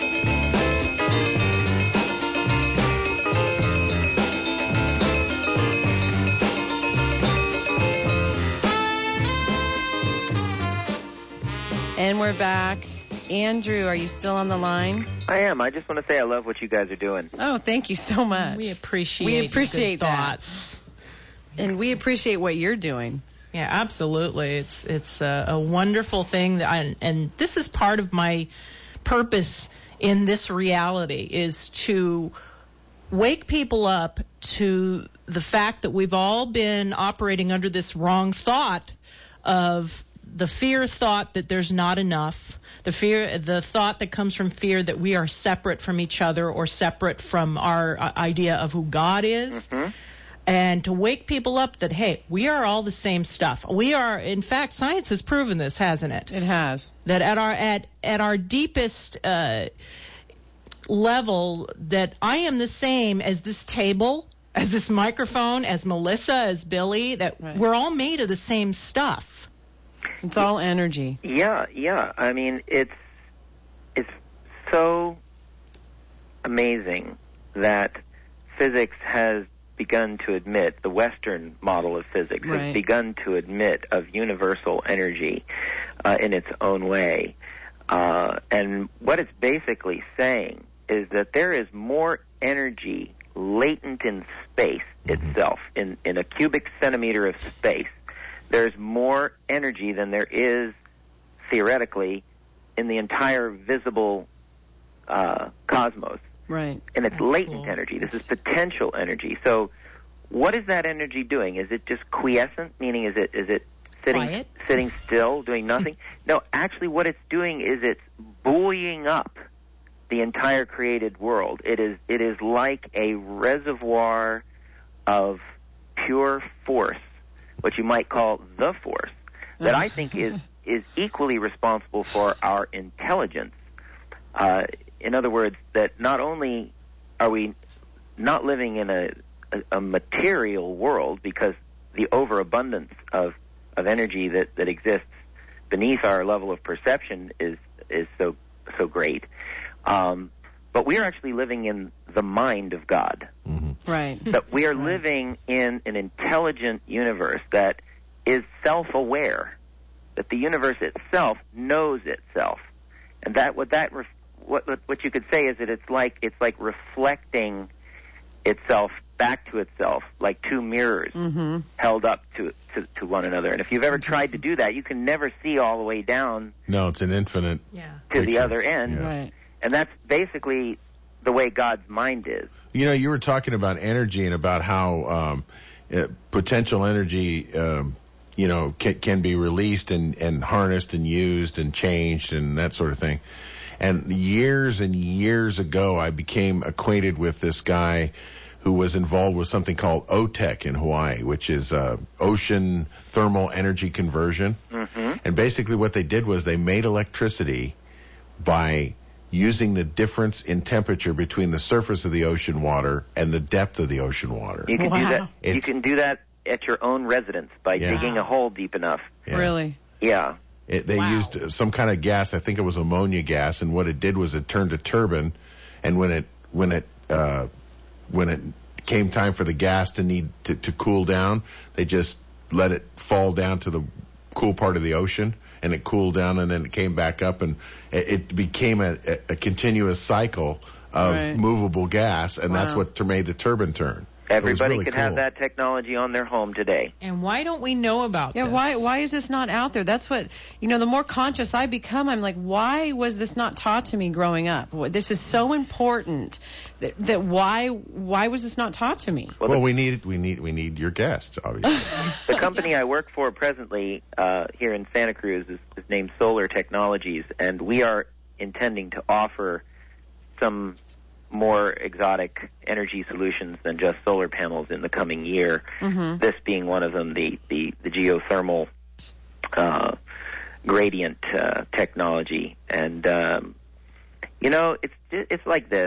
And we're back. Andrew, are you still on the line? I am. I just want to say I love what you guys are doing. Oh, thank you so much. We appreciate We appreciate your good that. thoughts. And we appreciate what you're doing. Yeah, absolutely. It's it's a, a wonderful thing, that I, and this is part of my purpose in this reality, is to wake people up to the fact that we've all been operating under this wrong thought of the fear thought that there's not enough, the fear, the thought that comes from fear that we are separate from each other or separate from our uh, idea of who God is. Mm-hmm. And to wake people up that, hey, we are all the same stuff. We are, in fact, science has proven this, hasn't it? It has. That at our at at our deepest uh, level, that I am the same as this table, as this microphone, as Melissa, as Billy. That Right. we're all made of the same stuff. It's all energy. Yeah, yeah. I mean, it's it's so amazing that physics has begun to admit, the Western model of physics Right. has begun to admit of universal energy uh, in its own way. Uh, and what it's basically saying is that there is more energy latent in space itself, in, in a cubic centimeter of space. There's more energy than there is, theoretically, in the entire visible uh, cosmos. Right. And it's That's latent cool. energy. This is potential energy. So what is that energy doing? Is it just quiescent, meaning is it is it sitting Quiet? sitting still, doing nothing? No, actually what it's doing is it's buoying up the entire created world. It is it is like a reservoir of pure force, what you might call the force, that I think is is equally responsible for our intelligence. Uh, in other words, that not only are we not living in a, a, a material world, because the overabundance of, of energy that, that exists beneath our level of perception is is so so great, um, but we are actually living in the mind of God. Mm-hmm. Right. That we are right. living in an intelligent universe that is self-aware, that the universe itself knows itself. And that what that ref, what what you could say is that it's like it's like reflecting itself back to itself, like two mirrors mm-hmm. held up to, to to one another. And if you've ever tried to do that, you can never see all the way down. No, it's an infinite. Yeah. To picture. the other end. Yeah. Right. And that's basically the way God's mind is. You know, you were talking about energy and about how um, uh, potential energy, um, you know, can, can be released and, and harnessed and used and changed and that sort of thing. And years and years ago, I became acquainted with this guy who was involved with something called O T E C in Hawaii, which is uh, ocean thermal energy conversion. Mm-hmm. And basically what they did was they made electricity by using the difference in temperature between the surface of the ocean water and the depth of the ocean water. You can wow. do that. It's, you can do that at your own residence by Yeah. digging a hole deep enough. Yeah. Really? Yeah. It, they Wow. used some kind of gas. I think it was ammonia gas, and what it did was it turned a turbine, and when it when it uh, when it came time for the gas to need to, to cool down, they just let it fall down to the cool part of the ocean, and it cooled down, and then it came back up, and it, it became a, a, a continuous cycle of Right. movable gas, and that's Wow. what ter- made the turbine turn. It was Everybody really can cool. have that technology on their home today. And why don't we know about Yeah, this? why why is this not out there? That's what, you know, the more conscious I become, I'm like, why was this not taught to me growing up? This is so important that, that why why was this not taught to me? Well, we need we need we need your guests, obviously. The company I work for presently uh, here in Santa Cruz is, is named Solar Technologies, and we are intending to offer some more exotic energy solutions than just solar panels in the coming year. Mm-hmm. This being one of them, the the, the geothermal uh, gradient uh, technology, and um, you know, it's it's like this.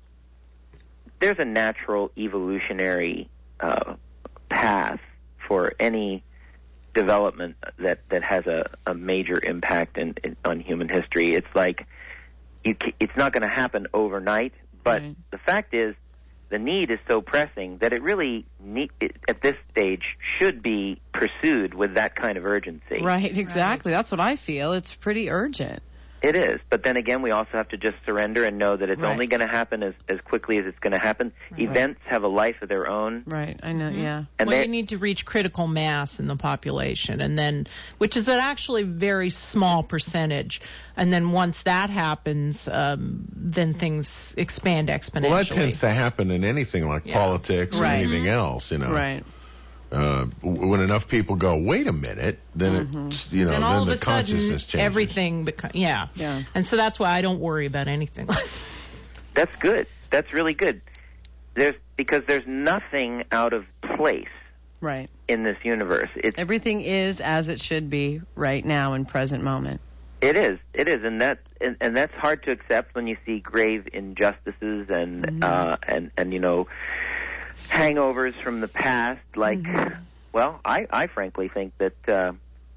There's a natural evolutionary uh, path for any development that that has a, a major impact in, in on human history. It's like you, it's not going to happen overnight. But right. the fact is, the need is so pressing that it really, need, it, at this stage, should be pursued with that kind of urgency. Right, exactly. Right. That's what I feel. It's pretty urgent. It is. But then again, we also have to just surrender and know that it's right. only going to happen as, as quickly as it's going to happen. Right. Events have a life of their own. Right, I know, mm-hmm. yeah. And well, you need to reach critical mass in the population, and then, which is an actually very small percentage. And then once that happens, um, then things expand exponentially. Well, that tends to happen in anything like yeah. politics or right. anything else, you know. Right. Uh, when enough people go, wait a minute, then mm-hmm. it, you know, then, then all the of a consciousness sudden, changes. everything becomes, yeah. yeah. And so that's why I don't worry about anything. That's good. That's really good. There's because there's nothing out of place. Right. In this universe, it's everything is as it should be right now in present moment. It is. It is, and that and, and that's hard to accept when you see grave injustices and mm-hmm. uh, and and you know. hangovers from the past, like, mm-hmm. well, I, I frankly think that, uh,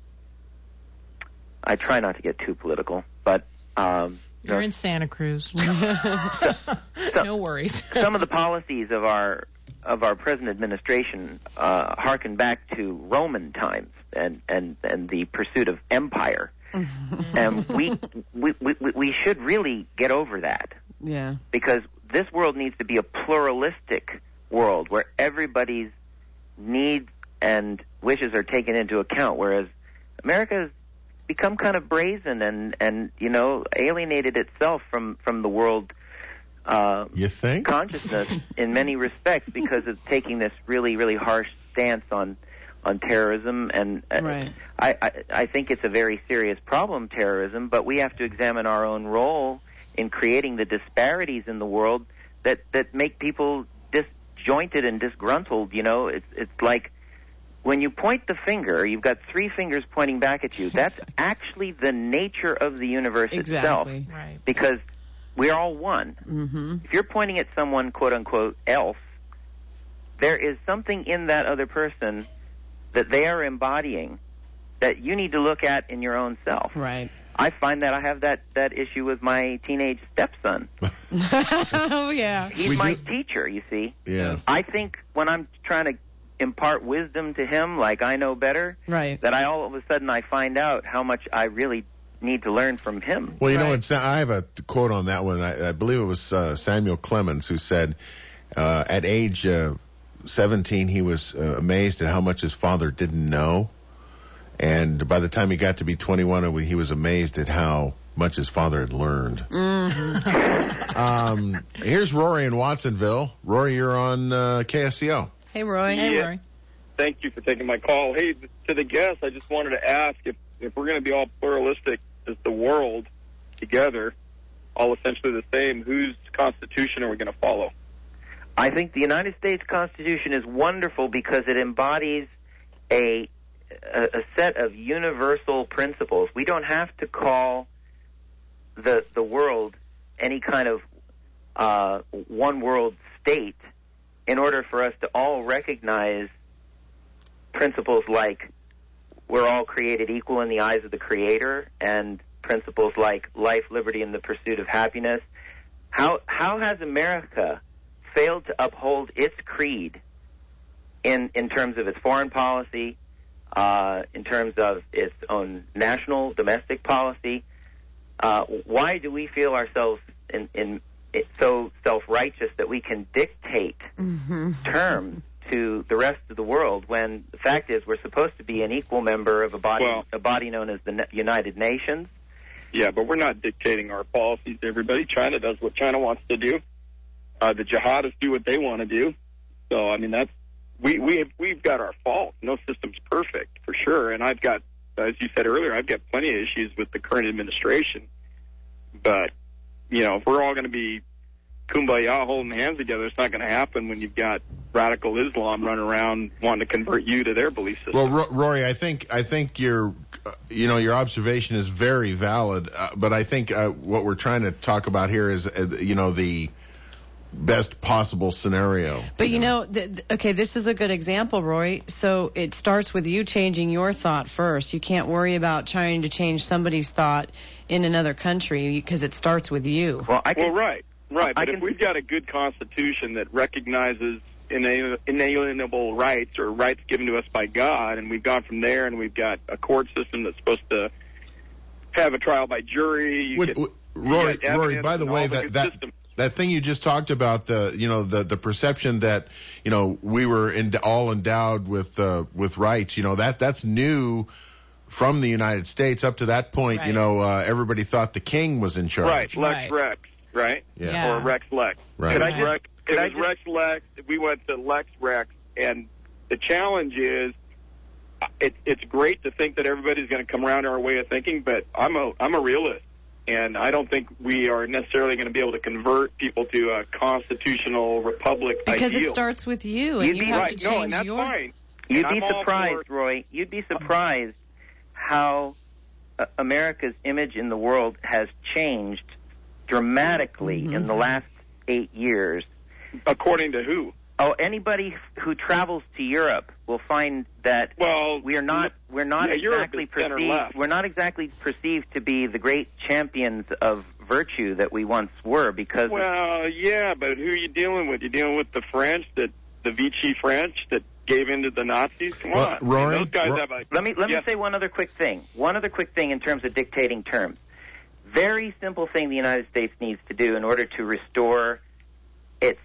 I try not to get too political, but, um, You're in Santa Cruz. so, so, no worries. Some of the policies of our, of our present administration, uh, harken back to Roman times and, and, and the pursuit of empire. And we, we, we, we should really get over that. Yeah. Because this world needs to be a pluralistic world where everybody's needs and wishes are taken into account, whereas America has become kind of brazen and, and you know, alienated itself from, from the world uh, you think? consciousness in many respects because of taking this really, really harsh stance on on terrorism. And uh, right. I, I, I think it's a very serious problem, terrorism, but we have to examine our own role in creating the disparities in the world that, that make people disjointed and disgruntled. You know, it's it's like when you point the finger, you've got three fingers pointing back at you. That's actually the nature of the universe exactly. itself. Right. Because we're all one. Mm-hmm. If you're pointing at someone, quote unquote, else, there is something in that other person that they are embodying that you need to look at in your own self. Right. I find that I have that, that issue with my teenage stepson. Oh, yeah. He's We my do- teacher, you see. Yes. I think when I'm trying to impart wisdom to him, like I know better, Right. that I all of a sudden I find out how much I really need to learn from him. Well, you know, Right. it's, I have a quote on that one. I, I believe it was uh, Samuel Clemens who said, uh, at age uh, seventeen, he was uh, amazed at how much his father didn't know. And by the time he got to be twenty-one, he was amazed at how much his father had learned. Mm-hmm. um, here's Rory in Watsonville. Rory, you're on uh, K S C O. Hey, Roy. Hey, Roy. Thank you for taking my call. Hey, to the guests, I just wanted to ask if, if we're going to be all pluralistic as the world together, all essentially the same, whose constitution are we going to follow? I think the United States Constitution is wonderful because it embodies a, a, a set of universal principles. We don't have to call the the world any kind of uh, one world state in order for us to all recognize principles like we're all created equal in the eyes of the Creator, and principles like life, liberty, and the pursuit of happiness. How how has America failed to uphold its creed in in terms of its foreign policy, uh, in terms of its own national domestic policy? Uh, why do we feel ourselves in, in it so self-righteous that we can dictate Mm-hmm. terms to the rest of the world when the fact is we're supposed to be an equal member of a body Well- a body known as the Na- United Nations? Yeah, but we're not dictating our policies to everybody. China does what China wants to do. Uh, the jihadists do what they want to do. So, I mean, that's we we have, we've got our fault. No system's perfect for sure. And I've got, as you said earlier, I've got plenty of issues with the current administration. But you know, if we're all going to be kumbaya holding hands together, it's not going to happen when you've got radical Islam running around wanting to convert you to their belief system. Well, Ro- Rory, I think I think your, uh, you know, your observation is very valid. Uh, but I think uh, what we're trying to talk about here is, uh, you know, the best possible scenario. But you know, th- th- okay, this is a good example, Roy. So it starts with you changing your thought first. You can't worry about trying to change somebody's thought in another country because it starts with you. Well, I well, right, right. But I if we've got a good constitution that recognizes ina- inalienable rights or rights given to us by God, and we've gone from there, and we've got a court system that's supposed to have a trial by jury. You Would- get- would- you Rory, get Rory, evidence by the and way, all that good that systems. that thing you just talked about, the you know the the perception that you know we were in, all endowed with uh, with rights, you know that that's new from the United States. Up to that point, you Right. know, uh, everybody thought the king was in charge. Right, Lex Right. Rex, right? Yeah. Yeah. Or Rex Lex. Right. It Could I was just- Rex, could it I was just- Rex Lex. We went to Lex Rex, and the challenge is, uh, it, it's great to think that everybody's going to come around to our way of thinking, but I'm a I'm a realist, and I don't think we are necessarily going to be able to convert people to a constitutional republic Because ideal. it starts with you, and You'd you be have right, to no, change and that's your. fine. You'd And be I'm all surprised, for- Roy. You'd be surprised how uh, America's image in the world has changed dramatically Mm-hmm. in the last eight years. According to who? Oh, anybody who travels to Europe will find that Well, we are not we're not yeah, Europe exactly is center perceived left. we're not exactly perceived to be the great champions of virtue that we once were because of Well, yeah, but who are you dealing with? You're dealing with the French, that the Vichy French that gave in to the Nazis? Come Well, on. I mean, Rory, those guys Ro- have a... Let me let yes. me say one other quick thing. One other quick thing in terms of dictating terms. Very simple thing the United States needs to do in order to restore its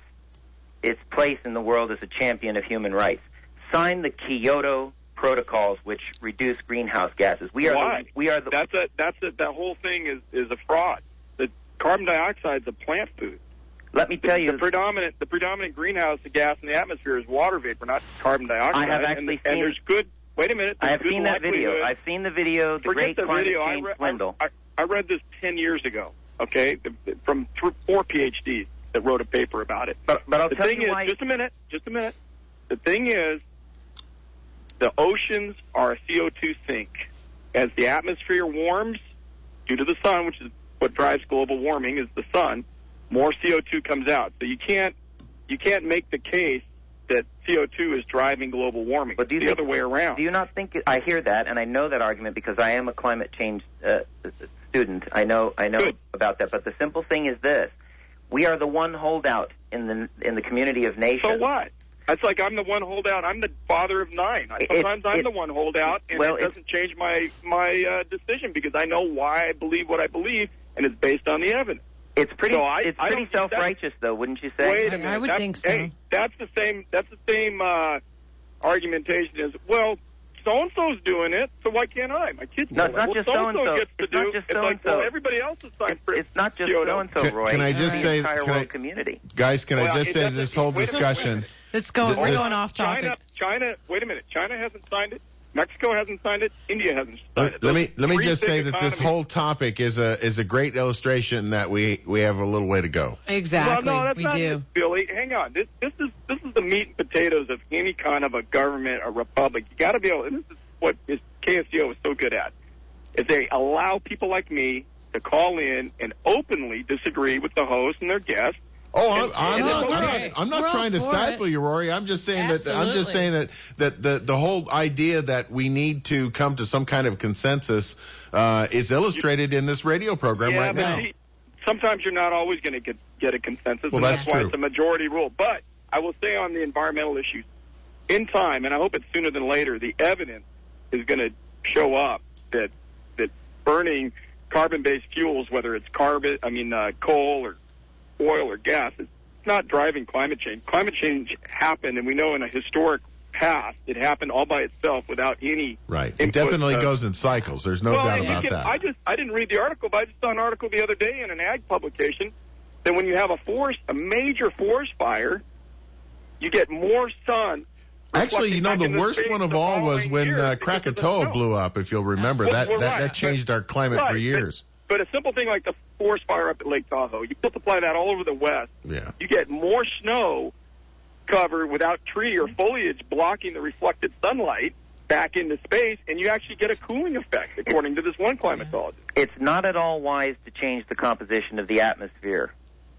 its place in the world as a champion of human rights. Sign the Kyoto Protocols, which reduce greenhouse gases. We are Why? the, we are the That's a, that's a, that whole thing is, is a fraud. The carbon dioxide is a plant food. Let me tell the, you the predominant the predominant greenhouse gas in the atmosphere is water vapor, not carbon dioxide. I have and, actually and seen- there's good. Wait a minute. I There's have good seen that video. likelihood- I've seen the video, the Forget great the climate video. change I, re- swindle. I, I read this ten years ago. Okay, the- the- from th- four PhDs that wrote a paper about it. But but I'll the tell thing you is, why. just a minute, just a minute. The thing is, the oceans are a C O two sink. As the atmosphere warms due to the sun, which is what drives global warming, is the sun, more C O two comes out. So you can't you can't make the case that C O two is driving global warming. But do you it's the think- other way around. Do you not think I hear that, and I know that argument because I am a climate change uh, student. I know I know Good. about that. But the simple thing is this: we are the one holdout in the in the community of nations. So what? It's like I'm the one holdout. I'm the father of nine. Sometimes it, I'm it, the one holdout, and well, it doesn't change my my uh, decision because I know why I believe what I believe, and it's based on the evidence. It's pretty. So I, it's I pretty self-righteous, though, wouldn't you say? Wait a I, minute. I would that's, think so. Hey, that's the same. That's the same uh, argumentation as well. So and so's doing it, so why can't I? My kids. No, it's not well, just so and so. Gets to It's do. not just it's so like, and so. Well, everybody else is signed for. It's not just so and so, Roy. Can I just it's say, the entire can world I, community. guys? Can well, I just say this whole discussion? Let's go. We're going off topic. China, China. Wait a minute. China hasn't signed it. Mexico hasn't signed it. India hasn't signed it. Let me let me just say that this whole topic is a is a great illustration that we we have a little way to go. Exactly. Well, no, that's we not do. It, Billy, hang on. This this is this is the meat and potatoes of any kind of a government or republic. You got to be able. And this is what is K S C O is so good at. Is they allow people like me to call in and openly disagree with the host and their guests. Oh, I'm, I'm, No, I'm we're- not. I'm not we're trying to all for stifle it. you, Rory. I'm just saying that. I'm just Absolutely. saying that that the the whole idea that we need to come to some kind of consensus uh, is illustrated in this radio program yeah, right but now. See, sometimes you're not always going to get get a consensus, Well, and that's that's why true. it's a majority rule. But I will say on the environmental issues, in time, and I hope it's sooner than later, the evidence is going to show up that that burning carbon-based fuels, whether it's carbon, I mean uh, coal or oil or gas, is not driving climate change. Climate change happened, and we know in a historic past it happened all by itself without any Right. It input definitely of- goes in cycles. There's no well, doubt and you about can, that. I just I didn't read the article, but I just saw an article the other day in an ag publication that when you have a forest, a major forest fire, you get more sun. Actually, you know, reflecting the back into worst space one of the all was following when year uh, because of the Krakatoa snow. blew up, if you'll remember. Well, that well, that, right, that changed our climate right, for but- years. But a simple thing like the forest fire up at Lake Tahoe, you multiply that all over the West, Yeah. you get more snow cover without tree or foliage blocking the reflected sunlight back into space, and you actually get a cooling effect, according to this one climatologist. It's not at all wise to change the composition of the atmosphere.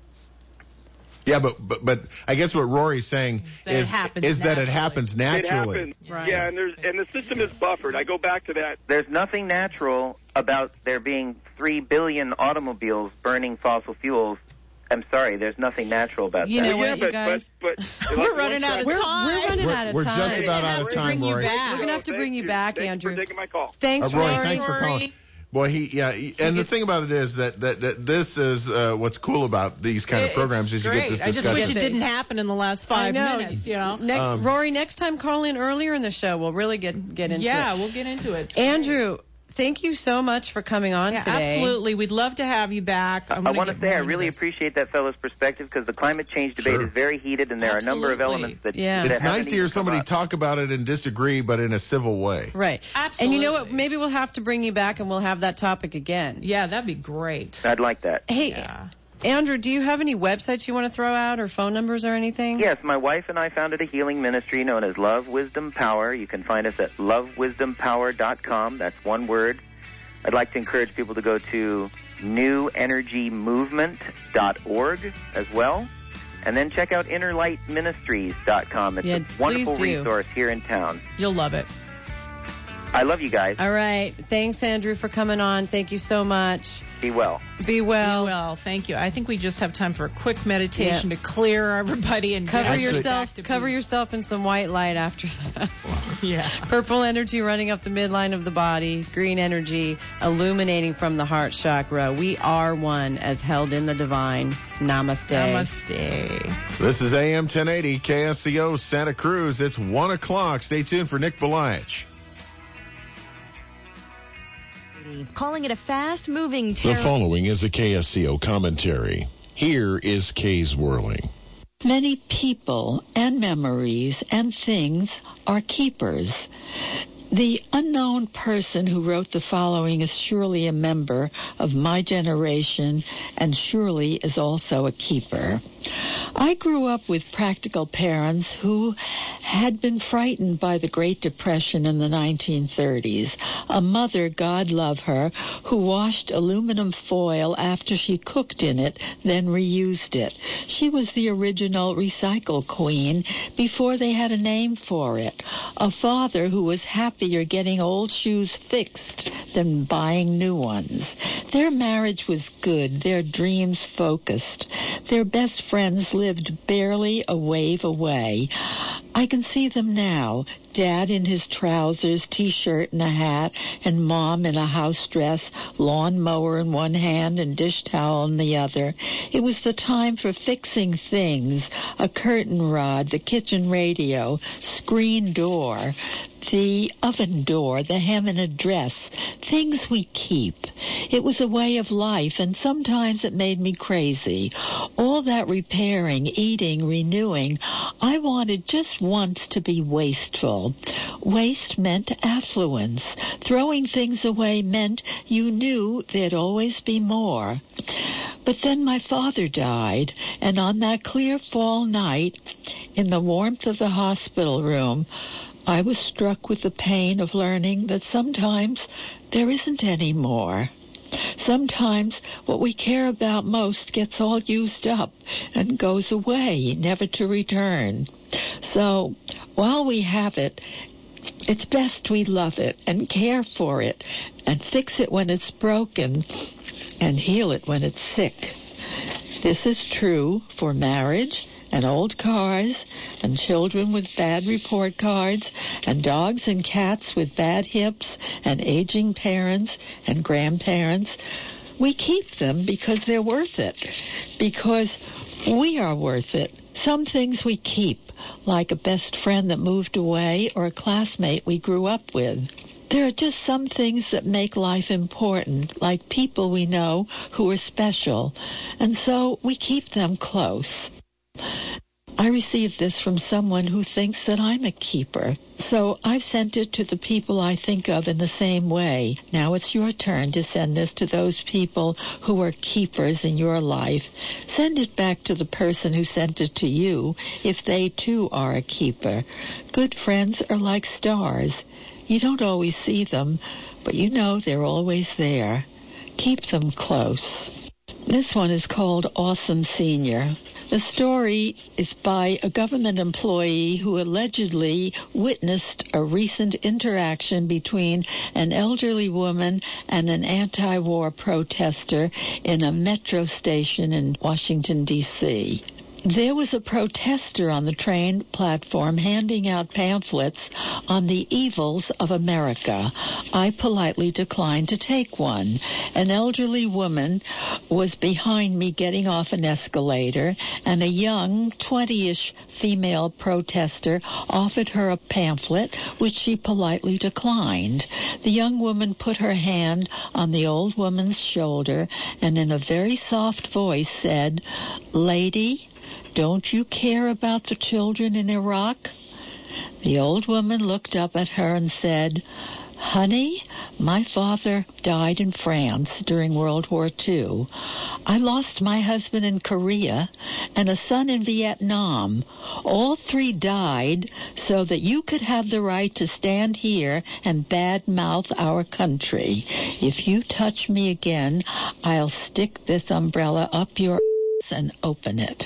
Yeah, but, but but I guess what Rory's saying That it is happens is that it naturally. happens naturally. It happens, Right. yeah, and there's and the system is buffered. I go back to that. There's nothing natural about there being three billion automobiles burning fossil fuels. I'm sorry, there's nothing natural about You that. know yeah, what, but, you guys? But, but We're running out of We're, time. we're running We're- out of we're time. just about out of We're time, bring you Rory. back. We're gonna have to Thank bring you you. back, Thank Andrew. you for taking my call. Thanks, Uh, Rory, Rory. thanks for calling. Boy, he yeah, he, and the thing about it is that that, that this is uh, what's cool about these kind of It- programs it's is you get great. this I just discussion. wish it didn't happen in the last I five know. minutes, you know? Ne- Um, Rory, next time call in earlier in the show. We'll really get get into yeah, it. we'll get into it. It's great. Andrew, thank you so much for coming on Yeah, today. absolutely. We'd love to have you back. I want to say I really appreciate. appreciate that fellow's perspective because the climate change debate Sure. is very heated, and there are a number of Absolutely. elements that, Yeah. that It's haven't nice to even hear come somebody up. talk about it and disagree, but in a civil way. Right. Absolutely. And you know what? Maybe we'll have to bring you back and we'll have that topic again. Yeah, that'd be great. I'd like that. Hey, Yeah. Andrew, do you have any websites you want to throw out or phone numbers or anything? Yes, my wife and I founded a healing ministry known as Love Wisdom Power. You can find us at love wisdom power dot com. That's one word. I'd like to encourage people to go to new energy movement dot org as well. And then check out inner light ministries dot com. It's Yeah, a wonderful please do. resource here in town. You'll love it. I love you guys. All right. Thanks, Andrew, for coming on. Thank you so much. Be well. Be well. Be well. Thank you. I think we just have time for a quick meditation to clear everybody and Cover get us yourself. back to Cover being- yourself in some white light after that. Yeah. Purple energy running up the midline of the body. Green energy illuminating from the heart chakra. We are one as held in the divine. Namaste. Namaste. This is A M ten eighty K S C O Santa Cruz. It's one o'clock. Stay tuned for Nick Beliach. Calling it a fast-moving The terror. following is a K S C O commentary. Here is Kay's Whirling. Many people and memories and things are keepers. The unknown person who wrote the following is surely a member of my generation and surely is also a keeper. I grew up with practical parents who had been frightened by the Great Depression in the nineteen thirties. A mother, God love her, who washed aluminum foil after she cooked in it, then reused it. She was the original recycle queen before they had a name for it. A father who was happier getting old shoes fixed than buying new ones. Their marriage was good, their dreams focused. Their best friends lived barely a wave away. I can see them now, Dad in his trousers, T-shirt and a hat, and Mom in a house dress, lawn mower in one hand and dish towel in the other. It was the time for fixing things, a curtain rod, the kitchen radio, screen door, the oven door, the hem in a dress, things we keep. It was a way of life, and sometimes it made me crazy. All that repairing, eating, renewing, I wanted just once to be wasteful. Waste meant affluence. Throwing things away meant you knew there'd always be more. But then my father died, and on that clear fall night, in the warmth of the hospital room, I was struck with the pain of learning that sometimes there isn't any more. Sometimes what we care about most gets all used up and goes away, never to return. So while we have it, it's best we love it and care for it and fix it when it's broken and heal it when it's sick. This is true for marriage and old cars and children with bad report cards and dogs and cats with bad hips and aging parents and grandparents. We keep them because they're worth it, because we are worth it. Some things we keep, like a best friend that moved away or a classmate we grew up with. There are just some things that make life important, like people we know who are special, and so we keep them close. I received this from someone who thinks that I'm a keeper, so I've sent it to the people I think of in the same way. Now it's your turn to send this to those people who are keepers in your life. Send it back to the person who sent it to you if they too are a keeper. Good friends are like stars. You don't always see them, but you know they're always there. Keep them close. This one is called Awesome Senior. The story is by a government employee who allegedly witnessed a recent interaction between an elderly woman and an anti-war protester in a metro station in Washington, D C There was a protester on the train platform handing out pamphlets on the evils of America. I politely declined to take one. An elderly woman was behind me getting off an escalator, and a young, twenty-ish female protester offered her a pamphlet, which she politely declined. The young woman put her hand on the old woman's shoulder and in a very soft voice said, "Lady, don't you care about the children in Iraq?" The old woman looked up at her and said, "Honey, my father died in France during World War Two. I lost my husband in Korea and a son in Vietnam. All three died so that you could have the right to stand here and badmouth our country. If you touch me again, I'll stick this umbrella up your ass and open it."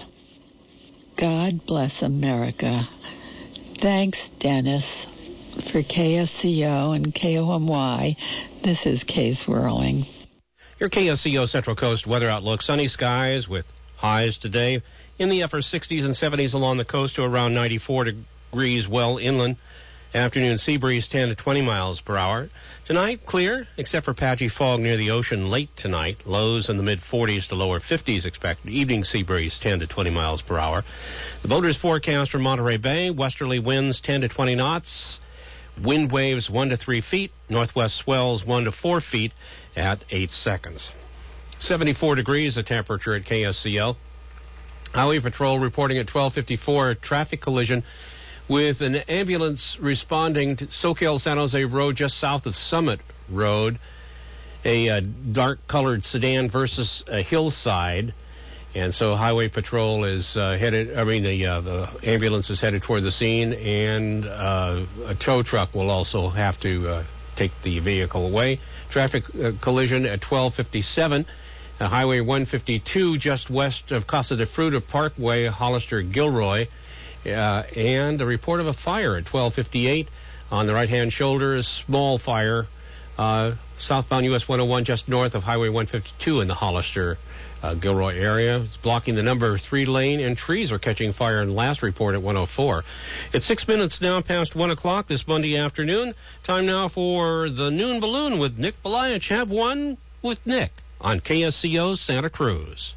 God bless America. Thanks, Dennis. For K S C O and K O M Y, this is Kay Swirling. Your K S C O Central Coast weather outlook. Sunny skies with highs today in the upper sixties and seventies along the coast to around ninety-four degrees well inland. Afternoon sea breeze ten to twenty miles per hour. Tonight, clear, except for patchy fog near the ocean late tonight. Lows in the mid-forties to lower fifties expected. Evening sea breeze ten to twenty miles per hour. The boaters forecast for Monterey Bay. Westerly winds ten to twenty knots. Wind waves one to three feet. Northwest swells one to four feet at eight seconds. seventy-four degrees the temperature at K S C L. Highway Patrol reporting at twelve fifty-four a traffic collision with an ambulance responding to Soquel San Jose Road just south of Summit Road. A uh, dark-colored sedan versus a hillside. And so Highway Patrol is uh, headed, I mean, the, uh, the ambulance is headed toward the scene, and uh, a tow truck will also have to uh, take the vehicle away. Traffic uh, collision at twelve fifty-seven. Uh, Highway one fifty-two just west of Casa de Fruta Parkway, Hollister-Gilroy. Uh, and a report of a fire at twelve fifty-eight on the right-hand shoulder. A small fire uh, southbound U S one oh one just north of Highway one fifty-two in the Hollister uh, Gilroy area. It's blocking the number three lane, and trees are catching fire in the last report at one oh four. It's six minutes now past one o'clock this Monday afternoon. Time now for the Noon Balloon with Nick Beliach. Have one with Nick on K S C O Santa Cruz.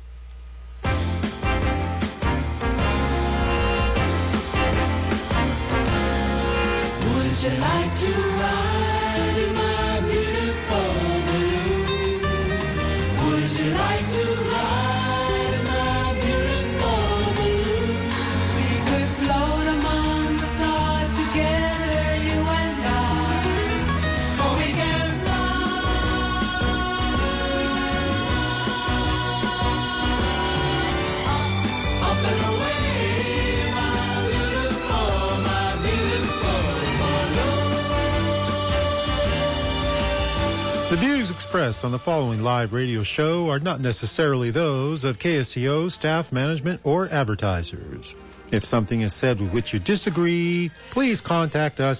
Would you like to ride in my beautiful balloon? Would you like to ride in my beautiful balloon? We could float among the stars together, you and I. For we can fly up and away, my beautiful, my beautiful. The views expressed on the following live radio show are not necessarily those of K S C O, staff, management, or advertisers. If something is said with which you disagree, please contact us